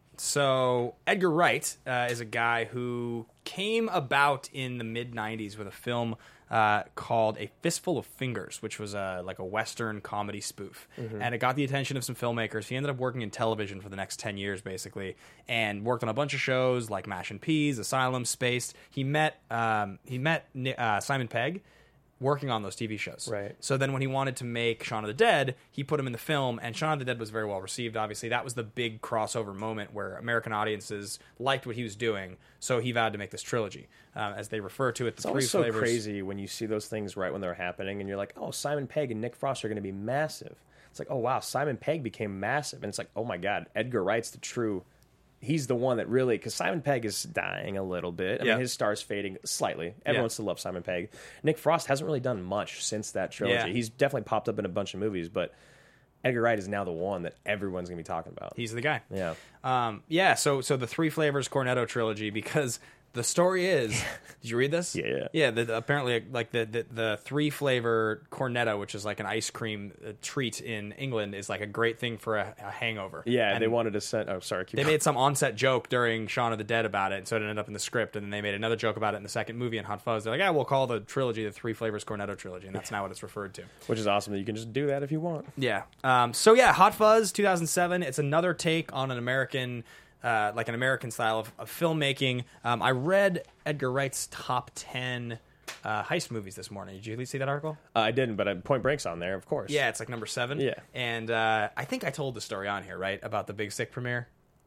so Edgar Wright uh, is a guy who came about in the mid nineties with a film uh, called A Fistful of Fingers, which was a, like a Western comedy spoof. Mm-hmm. And it got the attention of some filmmakers. He ended up working in television for the next ten years, basically, and worked on a bunch of shows like Mash and Peas, Asylum, Spaced. He met, um, he met Ni- uh, Simon Pegg working on those T V shows. Right. So then when he wanted to make Shaun of the Dead, he put him in the film, and Shaun of the Dead was very well received, obviously. That was the big crossover moment where American audiences liked what he was doing, so he vowed to make this trilogy. Uh, as they refer to it, the It's three always so flavors. crazy when you see those things right when they're happening, and you're like, "Oh, Simon Pegg and Nick Frost are going to be massive." It's like, "Oh wow, Simon Pegg became massive," and it's like, "Oh my God, Edgar Wright's the true." He's the one that really, because Simon Pegg is dying a little bit. I Yeah. mean, his star's fading slightly. Everyone Yeah. still loves Simon Pegg. Nick Frost hasn't really done much since that trilogy. Yeah. He's definitely popped up in a bunch of movies, but Edgar Wright is now the one that everyone's going to be talking about. He's the guy. Yeah. Um, yeah, so so the Three Flavors Cornetto trilogy, because the story is, did you read this? Yeah, yeah. Yeah, the, the- apparently, like the, the the three flavor cornetto, which is like an ice cream uh, treat in England, is like a great thing for a, a hangover. Yeah, And they wanted to send. Oh, sorry. Keep They going. made some on-set joke during Shaun of the Dead about it, and so it ended up in the script. And then they made another joke about it in the second movie in Hot Fuzz. They're like, "Yeah, we'll call the trilogy the Three Flavors Cornetto trilogy," and that's now what it's referred to. Which is awesome that you can just do that if you want. Yeah. Um, so yeah, Hot Fuzz, two thousand seven. It's another take on an American, uh, like an American style of, of filmmaking. Um, I read Edgar Wright's top ten uh, heist movies this morning. Did you see that article? Uh, I didn't, but uh, Point Break's on there, of course. Yeah, it's like number seven. Yeah. And uh, I think I told the story on here, right, about the Big Sick premiere.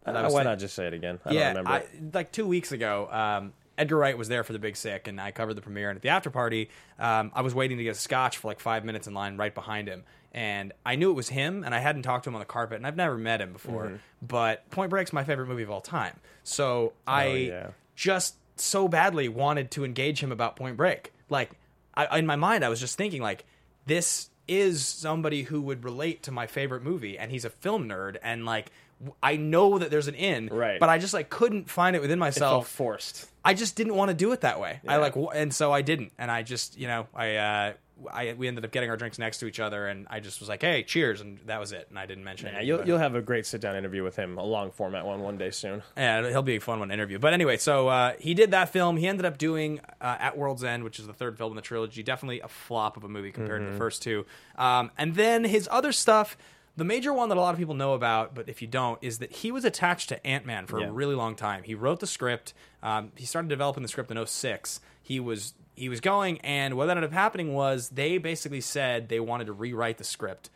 that I Uh, was why think- not just say it again? I yeah, don't remember. I, it. like two weeks ago, um, Edgar Wright was there for the Big Sick, and I covered the premiere. And at the after party, um, I was waiting to get a scotch for like five minutes in line right behind him. And I knew it was him, and I hadn't talked to him on the carpet, and I've never met him before. Mm-hmm. But Point Break's my favorite movie of all time. So I Oh, yeah. just so badly wanted to engage him about Point Break. Like, I, in my mind, I was just thinking, like, this is somebody who would relate to my favorite movie, and he's a film nerd, and like, w- I know that there's an in, Right. but I just like couldn't find it within It felt myself. forced. I just didn't want to do it that way. I Yeah. like, w- and so I didn't, and I just, you know, I, uh, I, we ended up getting our drinks next to each other, and I just was like, "Hey, cheers," and that was it. And I didn't mention Yeah, it. you'll you'll have a great sit down interview with him, a long format one one day soon. Yeah, he'll be a fun one to interview. But anyway, so uh, he did that film. He ended up doing uh, At World's End, which is the third film in the trilogy. Definitely a flop of a movie compared to the first two. Um, and then his other stuff, the major one that a lot of people know about, but if you don't, is that he was attached to Ant-Man for Yeah. a really long time. He wrote the script. Um, he started developing the script in oh six. He was he was going, and what ended up happening was they basically said they wanted to rewrite the script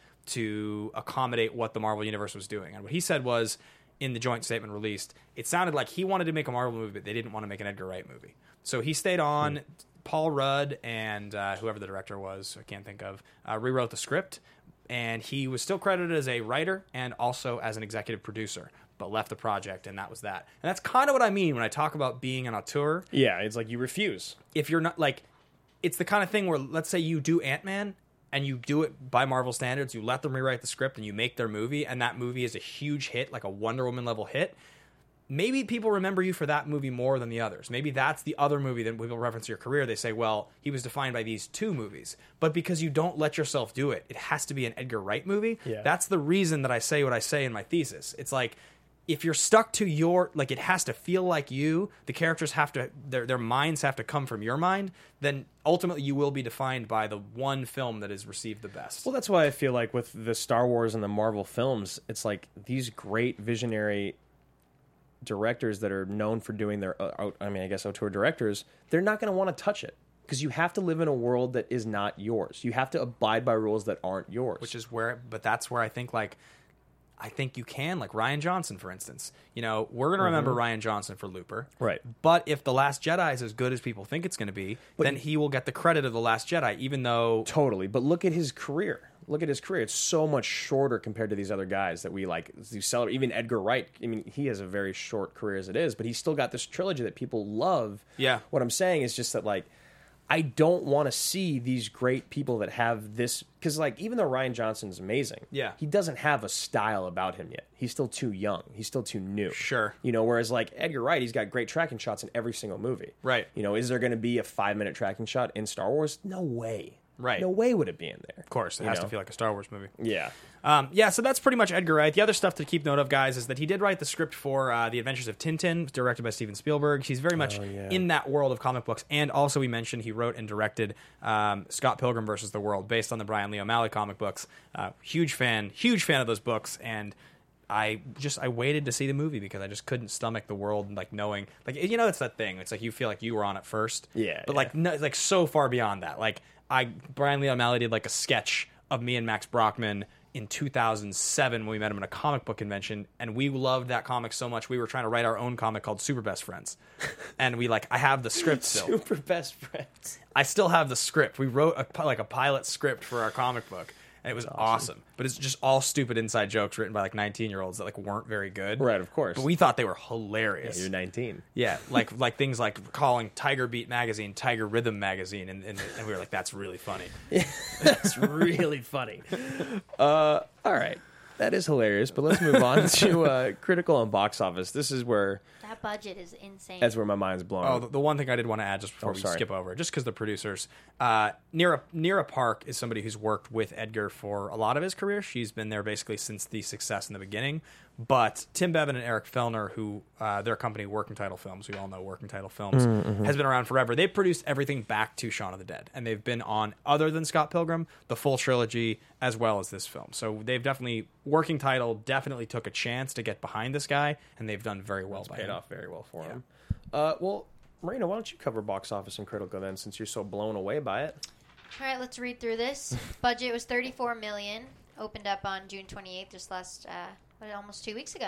to accommodate what the Marvel Universe was doing. And what he said was, in the joint statement released, it sounded like he wanted to make a Marvel movie, but they didn't want to make an Edgar Wright movie. So he stayed on. Hmm. Paul Rudd and uh, whoever the director was, I can't think of, uh, rewrote the script. And he was still credited as a writer and also as an executive producer, but left the project, and that was that. And that's kind of what I mean when I talk about being an auteur. Yeah, it's like you refuse. If you're not, like, it's the kind of thing where, let's say you do Ant-Man, and you do it by Marvel standards, you let them rewrite the script, and you make their movie, and that movie is a huge hit, like a Wonder Woman level hit. Maybe people remember you for that movie more than the others. Maybe that's the other movie that people reference your career. They say, well, he was defined by these two movies. But because you don't let yourself do it, it has to be an Edgar Wright movie. Yeah. That's the reason that I say what I say in my thesis. It's like, if you're stuck to your, like, it has to feel like you, the characters have to, their their minds have to come from your mind, then ultimately you will be defined by the one film that is received the best. Well, that's why I feel like with the Star Wars and the Marvel films, it's like these great visionary directors that are known for doing their, uh, out- I mean, I guess auteur directors, they're not going to want to touch it because you have to live in a world that is not yours. You have to abide by rules that aren't yours. Which is where, but that's where I think, like, I think you can, like Ryan Johnson, for instance. You know, we're going to remember Ryan Johnson for Looper. Right. But if The Last Jedi is as good as people think it's going to be, then he will get the credit of The Last Jedi, even though... Totally. But look at his career. Look at his career. It's so much shorter compared to these other guys that we like. You celebrate. Even Edgar Wright. I mean, he has a very short career as it is, but he's still got this trilogy that people love. Yeah. What I'm saying is just that, like, I don't want to see these great people that have this, because, like, even though Ryan Johnson's amazing, Yeah. he doesn't have a style about him yet. He's still too young. He's still too new. Sure. You know, whereas, like, Edgar Wright, he's got great tracking shots in every single movie. Right. You know, is there going to be a five-minute tracking shot in Star Wars? No way. Right. No way would it be in there. Of course, it You has know? to feel like a Star Wars movie. Yeah. Um, yeah, so that's pretty much Edgar Wright. The other stuff to keep note of, guys, is that he did write the script for uh, The Adventures of Tintin, directed by Steven Spielberg. He's very much Oh, yeah. in that world of comic books. And also, we mentioned he wrote and directed um, Scott Pilgrim versus the World, based on the Brian Lee O'Malley comic books. Uh, huge fan, huge fan of those books. And I just I waited to see the movie because I just couldn't stomach the world, like knowing, like, you know, it's that thing. It's like you feel like you were on it first. Yeah, But yeah. like no, like so far beyond that. Like I Brian Lee O'Malley did like a sketch of me and Max Brockman in two thousand seven when we met him at a comic book convention, and we loved that comic so much we were trying to write our own comic called Super Best Friends. And we like I have the script still. Super best friends. I still have the script. We wrote a, pi- like a pilot script for our comic book, and it was awesome. But it's just all stupid inside jokes written by like nineteen year olds that like weren't very good. Right, of course. But we thought they were hilarious. You're nineteen. Yeah, like like things like calling Tiger Beat magazine Tiger Rhythm magazine, and, and, and we were like, that's really funny. That's really funny. Uh, all right. That is hilarious, but let's move on to uh, critical and box office. This is where That budget is insane. that's where my mind's blown. Oh, the, the one thing I did want to add just before Oh, we sorry. skip over, just because the producers, uh, Nira Nira Park is somebody who's worked with Edgar for a lot of his career. She's been there basically since the success in the beginning. But Tim Bevan and Eric Fellner, who uh, their company Working Title Films, we all know Working Title Films, Mm-hmm. has been around forever. They produced everything back to Shaun of the Dead, and they've been on, other than Scott Pilgrim, the full trilogy as well as this film. So they've definitely Working Title definitely took a chance to get behind this guy, and they've done very well. by paid him. off very well for him. Uh, well, Marina, why don't you cover box office and critical then, since you're so blown away by it? All right, let's read through this. Budget was thirty-four million dollars. Opened up on June twenty-eighth, just last, uh, what, almost two weeks ago.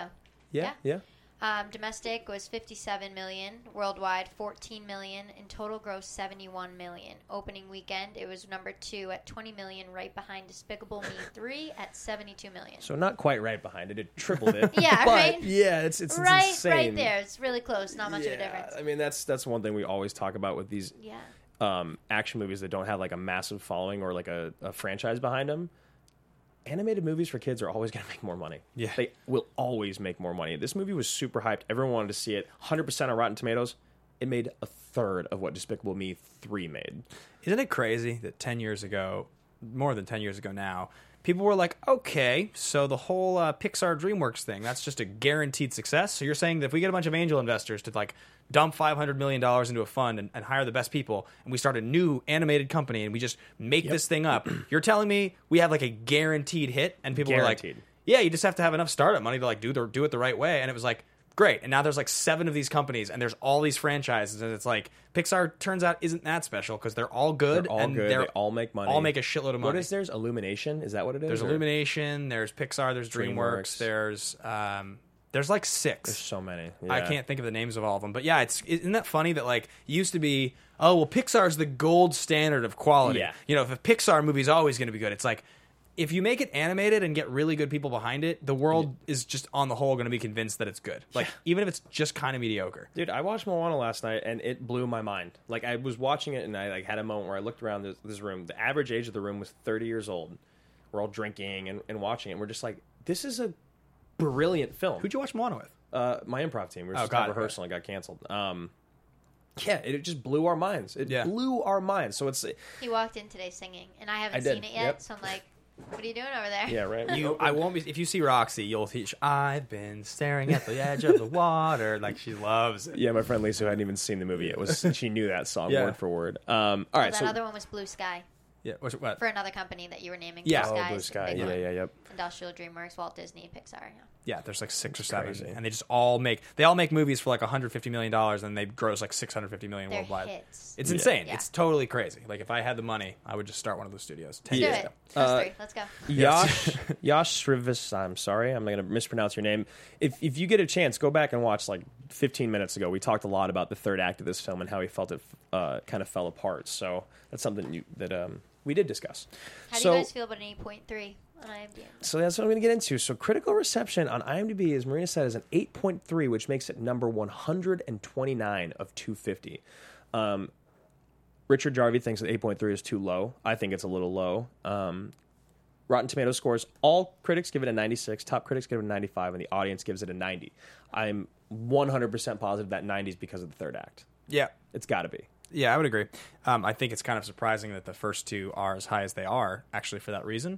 Yeah, yeah. Um, domestic was fifty-seven million, worldwide fourteen million, in total gross seventy-one million. Opening weekend, it was number two at twenty million, right behind Despicable Me three at seventy-two million. So not quite right behind it. It tripled it. Yeah, but right? Yeah, it's it's, it's right, insane. right there. It's really close. Not much yeah, of a difference. I mean, that's that's one thing we always talk about with these Yeah. um, action movies that don't have like a massive following or like a, a franchise behind them. Animated movies for kids are always going to make more money. Yeah. They will always make more money. This movie was super hyped. Everyone wanted to see it. one hundred percent on Rotten Tomatoes. It made a third of what Despicable Me three made. Isn't it crazy that ten years ago, more than ten years ago now, people were like, okay, so the whole uh, Pixar DreamWorks thing, that's just a guaranteed success? So you're saying that if we get a bunch of angel investors to like dump five hundred million dollars into a fund and, and hire the best people, and we start a new animated company and we just make Yep. this thing up, you're telling me we have like a guaranteed hit? And people Guaranteed. were like, yeah, you just have to have enough startup money to like do, the, do it the right way. And it was like, great. And now there's like seven of these companies and there's all these franchises. And it's like, Pixar turns out isn't that special because they're all good. They're all and good. They're They all make money. All make a shitload of money. What is theirs? Illumination? Is that what it is? There's Or- Illumination, there's Pixar, there's DreamWorks, DreamWorks. there's um, there's like six. There's so many. I Yeah. can't think of the names of all of them, but yeah, it's isn't that funny that like it used to be, oh well, Pixar's the gold standard of quality. Yeah. You know, if a Pixar movie is always going to be good, it's like if you make it animated and get really good people behind it, the world is just on the whole going to be convinced that it's good. Like even if it's just kind of mediocre. Dude, I watched Moana last night and it blew my mind. Like I was watching it and I like had a moment where I looked around this, this room. The average age of the room was thirty years old. We're all drinking and, and watching it. And we're just like, this is a brilliant film. Who'd you watch Moana with? Uh, my improv team. We were Oh, just got at it, rehearsal and got canceled. Um, yeah, it, it just blew our minds. It Yeah. blew our minds. So it's He walked in today singing, and I haven't I did, seen it yet, yep. so I'm like, what are you doing over there? yeah, right. You, I won't be. If you see Roxy, you'll teach. I've been staring at the edge of the water, like she loves it. Yeah, my friend Lisa, who hadn't even seen the movie, it was she knew that song Yeah. word for word. Um, all Oh, right, that so other one was Blue Sky Yeah, what's, what? for another company that you were naming. Yeah. Blue oh, Sky. Blue is a Sky, big yeah, one. yeah, yep. Industrial, DreamWorks, Walt Disney, Pixar. Yeah. Yeah, there's like six or It's seven, crazy. and they just all make they all make movies for like one hundred fifty million dollars, and they gross like six hundred fifty million They're worldwide. hits. It's Yeah. insane. Yeah. It's totally crazy. Like if I had the money, I would just start one of those studios. ten Let's do years it. ago. Those Uh, three. Let's go. Yash Yash Srivis, I'm sorry, I'm not going to mispronounce your name. If if you get a chance, go back and watch like fifteen minutes ago. We talked a lot about the third act of this film and how he felt it uh, kind of fell apart. So that's something you, that um, we did discuss. How do so, you guys feel about an eight point three on IMDb? So that's what I'm going to get into. So critical reception on IMDb, as Marina said, is an eight point three, which makes it number one hundred twenty-nine of two hundred fifty. Um, Richard Jarvie thinks that eight point three is too low. I think it's a little low. Um, Rotten Tomatoes scores, all critics give it a ninety-six, top critics give it a ninety-five, and the audience gives it a ninety. I'm one hundred percent positive that ninety is because of the third act. Yeah, It's got to be. yeah, I would agree. Um, I think it's kind of surprising that the first two are as high as they are, actually, for that reason.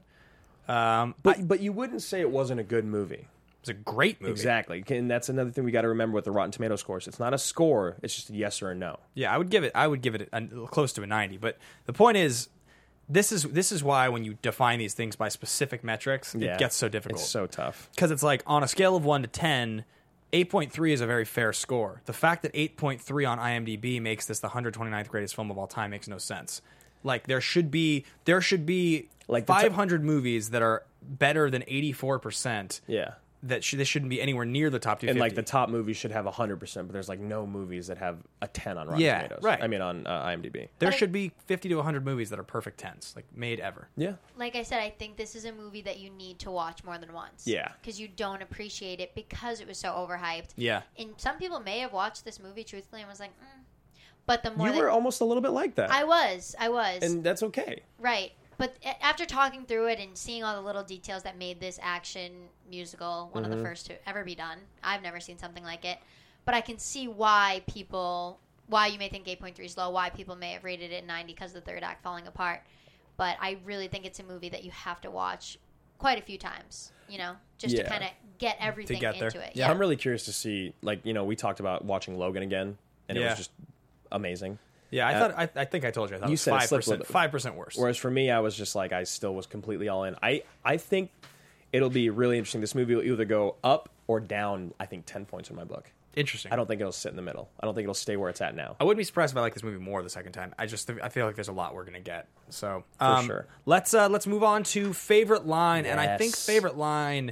Um, But I- but you wouldn't say it wasn't a good movie. it's a great movie. Exactly. And that's another thing we got to remember with the Rotten Tomato scores. It's not a score. It's just a yes or a no. Yeah, I would give it. I would give it a, a, close to a ninety. But the point is, this is this is why when you define these things by specific metrics, Yeah. it gets so difficult. It's so tough. Because it's like on a scale of one to ten, eight point three is a very fair score. The fact that eight point three on IMDb makes this the one hundred twenty-ninth greatest film of all time makes no sense. Like there should be there should be Like the t- five hundred movies that are better than eighty-four percent. Yeah. That sh- this shouldn't be anywhere near the top two fifty. And like the top movies should have one hundred percent, but there's like no movies that have a ten on Rotten Yeah, Tomatoes. right. I mean on uh, IMDb. there But I- should be fifty to one hundred movies that are perfect tens, like made ever. Yeah. Like I said, I think this is a movie that you need to watch more than once. Yeah. Because you don't appreciate it because it was so overhyped. Yeah. And some people may have watched this movie truthfully and was like, mm. But the more You that were almost a little bit like that. I was, I was. and that's okay. Right. But a- after talking through it and seeing all the little details that made this action musical one Mm-hmm. of the first to ever be done, I've never seen something like it. But I can see why people, why you may think eight point three is low, why people may have rated it ninety because of the third act falling apart. But I really think it's a movie that you have to watch quite a few times, you know, just Yeah. to kind of get everything get there. into it. Yeah, I'm really curious to see, like, you know, we talked about watching Logan again, and it Yeah. was just amazing. Yeah, I Uh, thought. I, I think I told you. I thought you it was said it five slipped a percent. little bit. Five percent worse. Whereas for me, I was just like, I still was completely all in. I, I think it'll be really interesting. This movie will either go up or down, I think, ten points in my book. Interesting. I don't think it'll sit in the middle. I don't think it'll stay where it's at now. I wouldn't be surprised if I like this movie more the second time. I just I feel like there's a lot we're gonna get. So um, sure. let's uh, let's move on to favorite line, and I think Yes. favorite line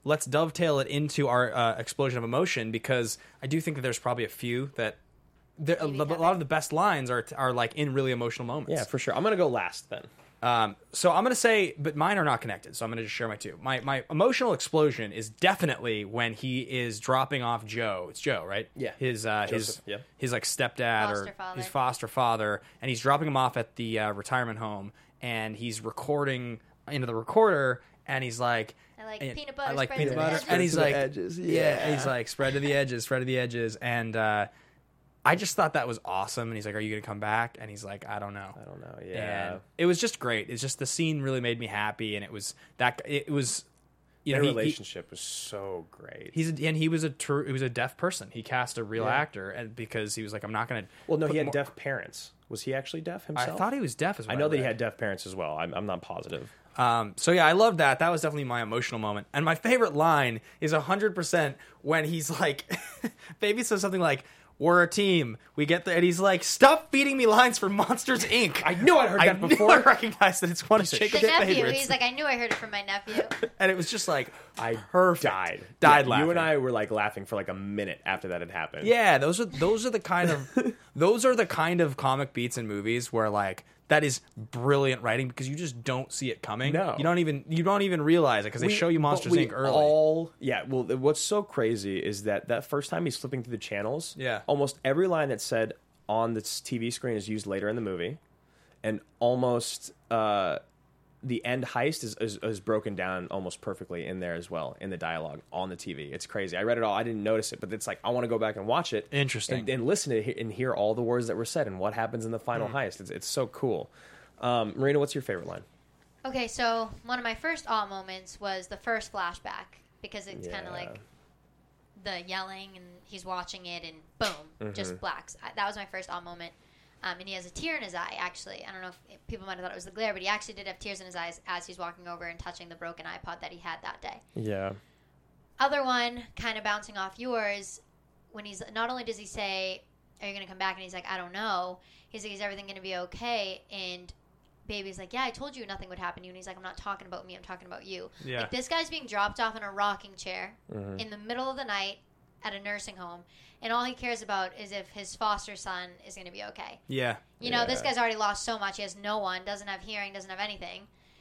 let's dovetail it into our uh, explosion of emotion, because I do think that there's probably a few that there, a, a lot of the best lines are are like in really emotional moments. Yeah, for sure. I'm gonna go last then. Um, so I'm gonna say, but mine are not connected. So I'm gonna just share my two. My my emotional explosion is definitely when he is dropping off Joe. It's Joe, right? Yeah. His uh, his Joseph, yeah. his like stepdad Foster or father. his foster father, and he's dropping him off at the uh, retirement home, and he's recording into the recorder, and he's like, I like and- peanut butter. I like spread peanut to the butter, edges. and he's to the like, edges, yeah. yeah. and he's like, spread to the edges, spread to the edges, and uh, I just thought that was awesome. And he's like, "Are you gonna come back?" And he's like, "I don't know." I don't know. Yeah. And it was just great. It's just the scene really made me happy, and it was that it was, you Their know, he- he- relationship was so great. He's a, and he was a true, he was a deaf person. He cast a real Yeah. actor, and because he was like, I'm not gonna. well, no, put he had more- deaf parents. Was he actually deaf himself? I thought he was deaf as well. I know that he had deaf parents as well. I'm, I'm not positive. Um, so yeah, I loved that. That was definitely my emotional moment. And my favorite line is a hundred percent when he's like, Baby says something like, "We're a team. We get there," and he's like, "Stop feeding me lines from Monsters Incorporated" I knew I heard that knew before. I recognized that it's one of Piece of Jacob's The nephew. favorites. He's like, I knew I heard it from my nephew. And it was just like, I perfect. died. Died Yeah, laughing. You and I were like laughing for like a minute after that had happened. Yeah, those are those are the kind of those are the kind of comic beats in movies where like that is brilliant writing, because you just don't see it coming. No. you don't even you don't even realize it because they We- show you Monsters but we Incorporated early. All, yeah, well, what's so crazy is that that first time he's flipping through the channels, Yeah. almost every line that's said on this T V screen is used later in the movie, and almost uh, the end heist is, is, is broken down almost perfectly in there as well in the dialogue on the T V. It's crazy. I read it all. I didn't notice it, but it's like I want to go back and watch it. Interesting. And, and listen to it and hear all the words that were said and what happens in the final Hmm. heist. It's, it's so cool. Um, Marina, what's your favorite line? Okay, so one of my first awe moments was the first flashback, because it's kind Yeah. of like the yelling and he's watching it and boom, just blacks. I, that was my first awe moment. Um, and he has a tear in his eye, actually. I don't know if people might have thought it was the glare, but he actually did have tears in his eyes as he's walking over and touching the broken iPod that he had that day. Yeah. Other one, kind of bouncing off yours, when he's not only does he say, "Are you going to come back?" and he's like, "I don't know." He's like, "Is everything going to be okay?" And Baby's like, "Yeah, I told you nothing would happen to you." And he's like, "I'm not talking about me. I'm talking about you." Yeah. Like, this guy's being dropped off in a rocking chair in the middle of the night at a nursing home, and all he cares about is if his foster son is going to be okay. Yeah, You know, this Yeah. guy's already lost so much. He has no one, doesn't have hearing, doesn't have anything.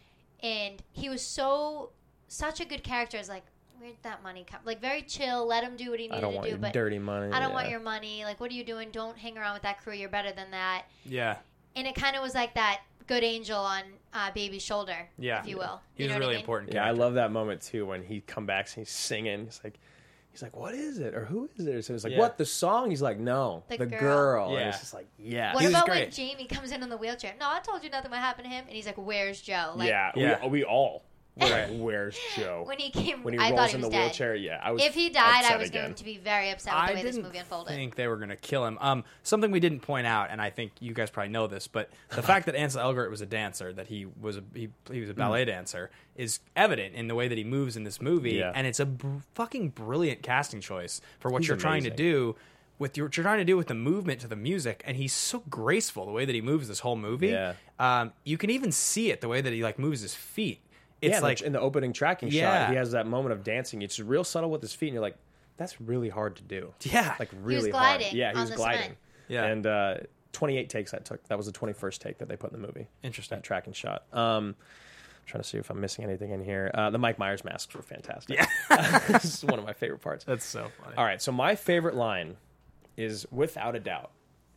And he was so, such a good character. It's like, where'd that money come? Like, very chill, let him do what he I needed don't to want do. your But dirty money. I don't yeah. want your money. Like, what are you doing? Don't hang around with that crew. You're better than that. yeah. And it kind of was like that good angel on uh, Baby's shoulder, Yeah. if you will. He You was know a what I really mean? important Yeah, I character. love that moment too when he come back and he's singing. He's like, he's like, what is it or who is it? So it's like, Yeah. what the song? He's like, no, The the, girl. girl. Yeah. And it's just like, yeah, What He was about when great. Jamie comes in on the wheelchair? No, I told you nothing would happen to him. And he's like, where's Joe? Like, yeah, Yeah. We, we all. We're like, where's Joe? When he came, When he I rolls thought he in was the dead. wheelchair, yeah, I was. If he died, I upset was again. going to be very upset with the I way this didn't movie unfolded. think they were going to kill him. Um, something we didn't point out, and I think you guys probably know this, but the fact that Ansel Elgort was a dancer, that he was a he, he was a ballet dancer, is evident in the way that he moves in this movie, Yeah. and it's a br- fucking brilliant casting choice for what He's you're trying to amazing. do. With your, what you're trying to do with the movement to the music, and he's so graceful the way that he moves this whole movie. Yeah. Um, you can even see it the way that he like moves his feet. It's yeah, like like in the opening tracking Yeah. shot, he has that moment of dancing. It's real subtle with his feet, and you're like, that's really hard to do. Yeah. like really gliding hard. Yeah, he on was the gliding. cement. Yeah. and uh, twenty-eight takes that took. That was the twenty-first take that they put in the movie. Interesting. That tracking shot. Um, trying to see if I'm missing anything in here. Uh, the Mike Myers masks were fantastic. Yeah, this is one of my favorite parts. That's so funny. All right, so my favorite line is without a doubt,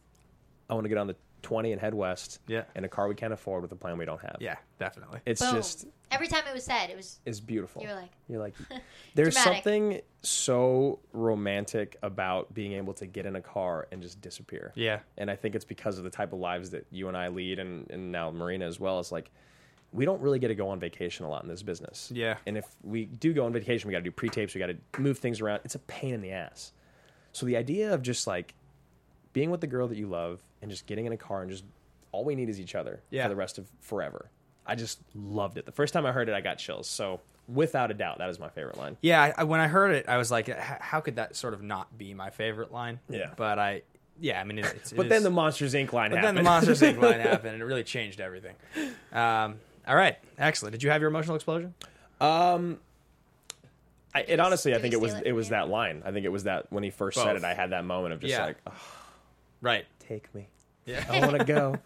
I want to get on the twenty and head west. Yeah. in a car we can't afford with a plan we don't have. Yeah, definitely. it's Boom. just Every time it was said, it was it's beautiful. You were like- you're like, there's Dramatic. something so romantic about being able to get in a car and just disappear. Yeah. And I think it's because of the type of lives that you and I lead, and, and now Marina as well. It's like, we don't really get to go on vacation a lot in this business. Yeah. And if we do go on vacation, we got to do pre-tapes, we got to move things around. It's a pain in the ass. So the idea of just like being with the girl that you love and just getting in a car and just all we need is each other Yeah. for the rest of forever. I just loved it. The first time I heard it, I got chills. So without a doubt, that is my favorite line. Yeah, I, I- when I heard it, I was like, "H- how could that sort of not be my favorite line? Yeah. But I, yeah, I mean, it, it's. But it then is- the Monsters Incorporated line but happened. then the Monsters Incorporated line happened, and it really changed everything. Um, all right, excellent. Did you have your emotional explosion? I I, it honestly, I Do think we it was steal it it was from that line. I think it was that when he first said Both. it, I had that moment of just Yeah. like, oh, Right. take me. Yeah. I want to go.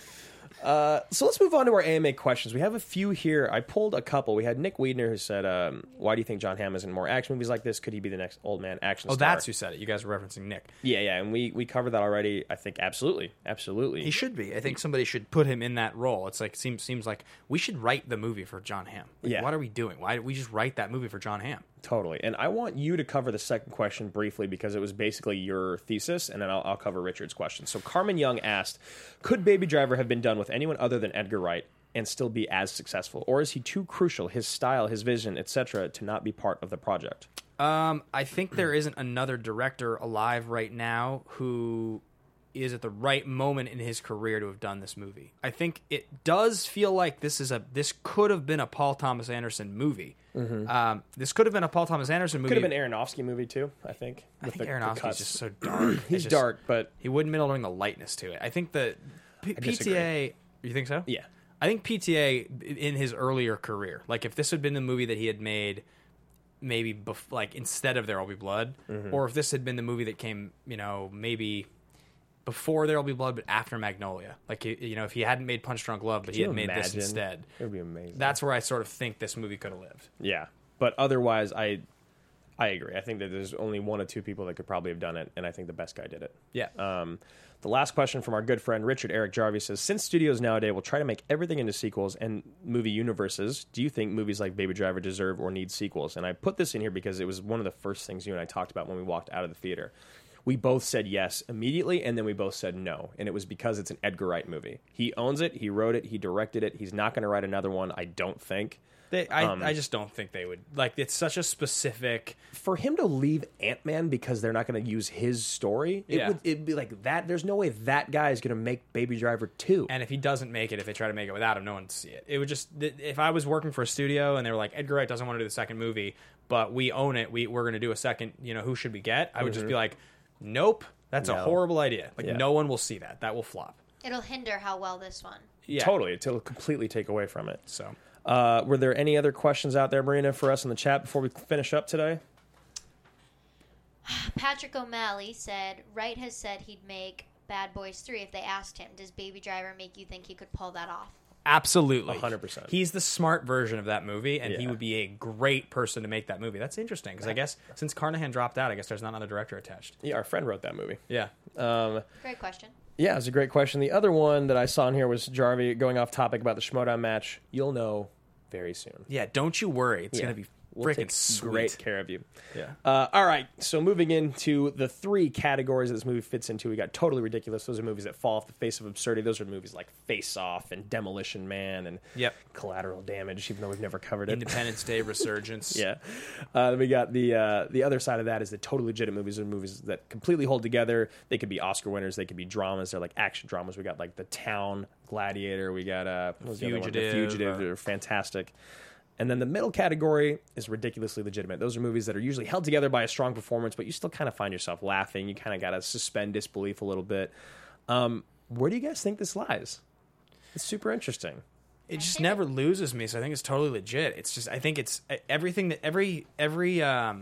Uh, so let's move on to our A M A questions. We have a few here. I pulled a couple. We had Nick Wiedner who said, um, "Why do you think John Hamm is in more action movies like this? Could he be the next old man action Oh, star?" that's who said it. You guys were referencing Nick. Yeah, yeah, and we we covered that already. I think absolutely, absolutely. He should be. I think somebody should put him in that role. It's like seems seems like we should write the movie for John Hamm. Like, Yeah. What are we doing? Why did we just write that movie for John Hamm? Totally. And I want you to cover the second question briefly because it was basically your thesis, and then I'll, I'll cover Richard's question. So Carmen Young asked, could Baby Driver have been done with anyone other than Edgar Wright and still be as successful? Or is he too crucial, his style, his vision, et cetera, to not be part of the project? Um, I think there isn't another director alive right now who is at the right moment in his career to have done this movie. I think it does feel like this is a this could have been a Paul Thomas Anderson movie. Mm-hmm. Um, this could have been a Paul Thomas Anderson movie. Could have been Aronofsky movie too, I think. I with think the- the Aronofsky's cuts. just so dark. He's It's just- dark, but he wouldn't be able to bring the lightness to it. I think the P- I disagree. PTA. You think so? Yeah. I think P T A in his earlier career, like if this had been the movie that he had made, maybe bef- like instead of There Will Be Blood, Mhm. or if this had been the movie that came, you know, maybe before There Will Be Blood but after Magnolia, like you know, if he hadn't made Punch Drunk Love but Could he you had made this imagine? instead, It would be amazing. that's where I sort of think this movie could have lived. Yeah, but otherwise, I I agree. I think that there's only one or two people that could probably have done it, and I think the best guy did it. Yeah. Um, the last question from our good friend Richard Eric Jarvie says, since studios nowadays will try to make everything into sequels and movie universes, do you think movies like Baby Driver deserve or need sequels? And I put this in here because it was one of the first things you and I talked about when we walked out of the theater. We both said yes immediately, and then we both said no. And it was because it's an Edgar Wright movie. He owns it. He wrote it. He directed it. He's not going to write another one, I don't think. They, I, Um, I just don't think they would. Like, it's such a specific. For him to leave Ant-Man because they're not going to use his story, it Yeah. would it'd be like that. There's no way that guy is going to make Baby Driver two. And if he doesn't make it, if they try to make it without him, no one would see it. It would just, th- if I was working for a studio and they were like, Edgar Wright doesn't want to do the second movie, but we own it, we, we're going to do a second, you know, who should we get? I would just Mhm. be like, nope, that's a No. horrible idea. Like, Yeah. no one will see that. That will flop. It'll hinder how well this one. Yeah. Totally. It'll completely take away from it. So, uh, were there any other questions out there, Marina, for us in the chat before we finish up today? Patrick O'Malley said, Wright has said he'd make Bad Boys three if they asked him. Does Baby Driver make you think he could pull that off? Absolutely. one hundred percent. He's the smart version of that movie, and he Yeah. would be a great person to make that movie. That's interesting, because I guess since Carnahan dropped out, I guess there's not another director attached. Yeah, our friend wrote that movie. Yeah. Um, Great question. yeah, it's a great question. The other one that I saw in here was Jarvie going off topic about the Schmodown match. You'll know very soon. Yeah, don't you worry. It's Yeah. going to be We'll freaking take sweet. great care of you. Yeah. Uh, all right, so moving into the three categories that this movie fits into, we got Totally Ridiculous. Those are movies that fall off the face of absurdity. Those are movies like Face Off and Demolition Man and Yep. Collateral Damage, even though we've never covered it. Independence Day Resurgence. Yeah. Uh, then we got the uh, the other side of that is the totally legitimate movies are movies that completely hold together. They could be Oscar winners. They could be dramas. They're like action dramas. We got like The Town, Gladiator. We got uh, what was the other one? The Fugitive, Fugitive. uh, They're fantastic. And then the middle category is ridiculously legitimate. Those are movies that are usually held together by a strong performance, but you still kind of find yourself laughing. You kind of got to suspend disbelief a little bit. Um, where do you guys think this lies? It's super interesting. It just never loses me, so I think it's totally legit. It's just I think it's everything that every every um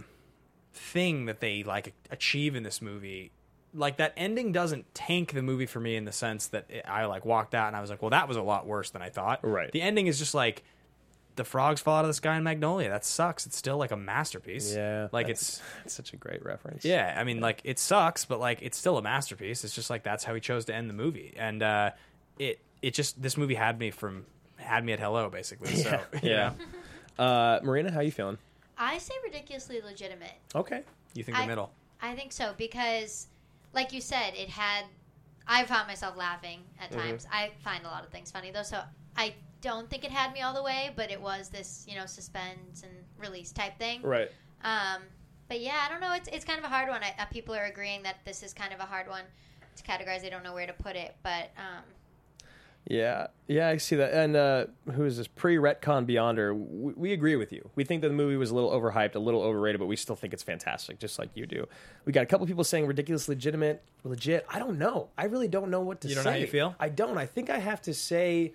thing that they like achieve in this movie. Like that ending doesn't tank the movie for me in the sense that it, I like walked out and I was like, well, that was a lot worse than I thought. Right. The ending is just like the frogs fall out of the sky in Magnolia. That sucks. It's still like a masterpiece. Yeah. Like that's- it's it's such a great reference. yeah, I mean, like it sucks, but like it's still a masterpiece. It's just like that's how he chose to end the movie, and uh, it it just this movie had me from had me at hello basically. So Yeah. you Yeah. know. Uh, Marina, how you feeling? I say ridiculously legitimate. Okay. You think the I- middle? I think so because, like you said, it had. I found myself laughing at Mhm. times. I find a lot of things funny though, so I don't think it had me all the way, but it was this, you know, suspense and release type thing. Right. Um, but yeah, I don't know. It's it's kind of a hard one. I, uh, people are agreeing that this is kind of a hard one to categorize. They don't know where to put it, but um, Yeah, yeah, I see that. And uh, who is this? Pre-retcon Beyonder. We, we agree with you. We think that the movie was a little overhyped, a little overrated, but we still think it's fantastic, just like you do. We got a couple people saying ridiculous, legitimate, legit. I don't know. I really don't know what to You say. don't know how you feel? I don't. I think I have to say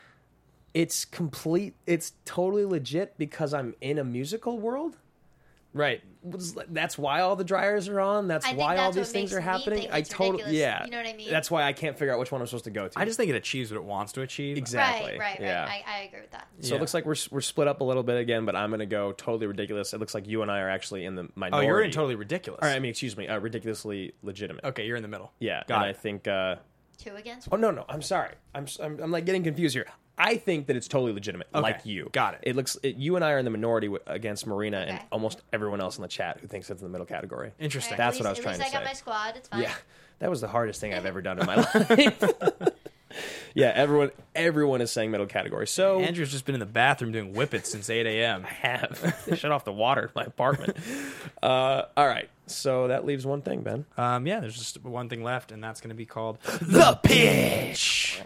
it's complete. It's totally legit because I'm in a musical world. Right. That's why all the dryers are on. That's I think why that's all these what things makes are me happening. think I it's totally, ridiculous. yeah. You know what I mean? That's why I can't figure out which one I'm supposed to go to. I just think it achieves what it wants to achieve. exactly. Right, right, right. Yeah. I, I agree with that. So Yeah. it looks like we're we're split up a little bit again, but I'm going to go totally ridiculous. It looks like you and I are actually in the Oh, minority. you're in totally ridiculous. Or, I mean, excuse me, uh, ridiculously legitimate. Okay, you're in the middle. Yeah, Got and it. I think. Uh, Two against oh no, no, I'm sorry. I'm, s- I'm I'm like getting confused here. I think that it's totally legitimate, Okay, like you. got it. It looks. It, you and I are in the minority w- against Marina and Okay. almost everyone else in the chat who thinks it's in the middle category. Interesting. That's at what I least, was trying At least to I got say. my squad. It's fine. Yeah, that was the hardest thing I've ever done in my life. Yeah, everyone everyone is saying middle category. So Andrew's just been in the bathroom doing whippets since eight a.m. I have shut off the water in my apartment. Uh, all right, so that leaves one thing, Ben. Um, yeah, there's just one thing left, and that's going to be called The Pitch.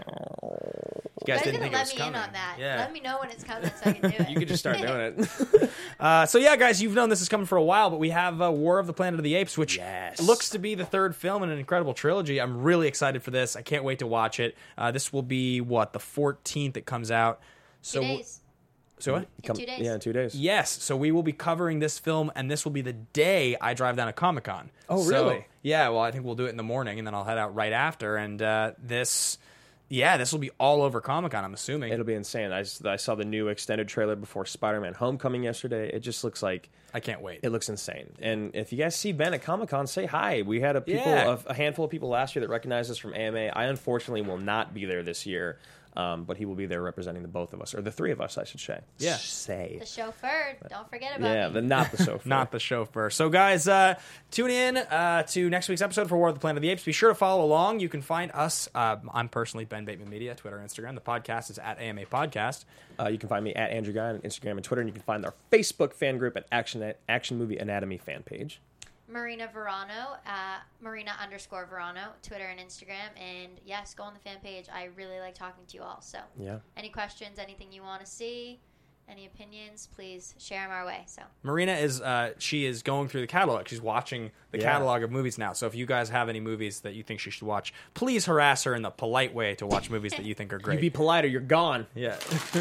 You guys You didn't guys think it gonna was let me in coming. on that. Yeah. Let me know when it's coming so I can do it. You could just start doing it. Uh, so yeah, guys, you've known this is coming for a while, but we have uh, War of the Planet of the Apes, which Yes. looks to be the third film in an incredible trilogy. I'm really excited for this. I can't wait to watch it. Uh, this will be what the fourteenth it comes out. So Two days. so what? In two days. Yeah, in two days. Yes, so we will be covering this film, and this will be the day I drive down to Comic Con. Oh, So, really? yeah, well, I think we'll do it in the morning, and then I'll head out right after. And uh, this, yeah, this will be all over Comic Con, I'm assuming. It'll be insane. I, s- I saw the new extended trailer before Spider-Man Homecoming yesterday. It just looks like I can't wait. it looks insane. And if you guys see Ben at Comic Con, say hi. We had a people, Yeah. a, a handful of people last year that recognized us from A M A. I unfortunately will not be there this year, um, but he will be there representing the both of us, or the three of us, I should say. Yeah. say. The chauffeur. Don't forget about Yeah, me. the not the sofa. Not the chauffeur. So, guys, uh, tune in uh, to next week's episode for War of the Planet of the Apes. Be sure to follow along. You can find us. Uh, I'm personally Ben Bateman Media, Twitter, Instagram. The podcast is at A M A Podcast. Uh, you can find me at Andrew Guy on Instagram and Twitter, and you can find our Facebook fan group at Action Action Movie Anatomy fan page. Marina Verano, uh, Marina underscore Verano, Twitter and Instagram. And yes, go on the fan page. I really like talking to you all. So Yeah. any questions, anything you want to see, any opinions, please share them our way. So Marina is uh, she is going through the catalog. She's watching the Yeah. catalog of movies now. So if you guys have any movies that you think she should watch, please harass her in the polite way to watch movies that you think are You great. be polite or you're gone. yeah,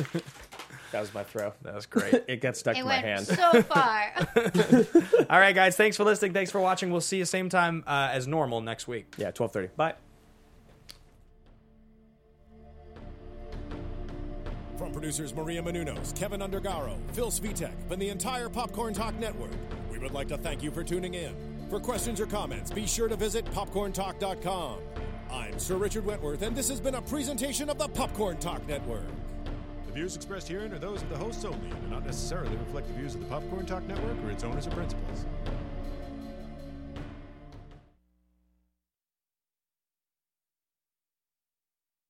That was my throw. that was great. It got stuck it to my went hand. so far. All right, guys, thanks for listening. Thanks for watching. We'll see you same time uh, as normal next week. Yeah, twelve thirty. Bye. From producers Maria Menounos, Kevin Undergaro, Phil Svitek, and the entire Popcorn Talk Network, we would like to thank you for tuning in. For questions or comments, be sure to visit popcorn talk dot com. I'm Sir Richard Wentworth, and this has been a presentation of the Popcorn Talk Network. The views expressed herein are those of the hosts only and do not necessarily reflect the views of the Popcorn Talk Network or its owners or principals.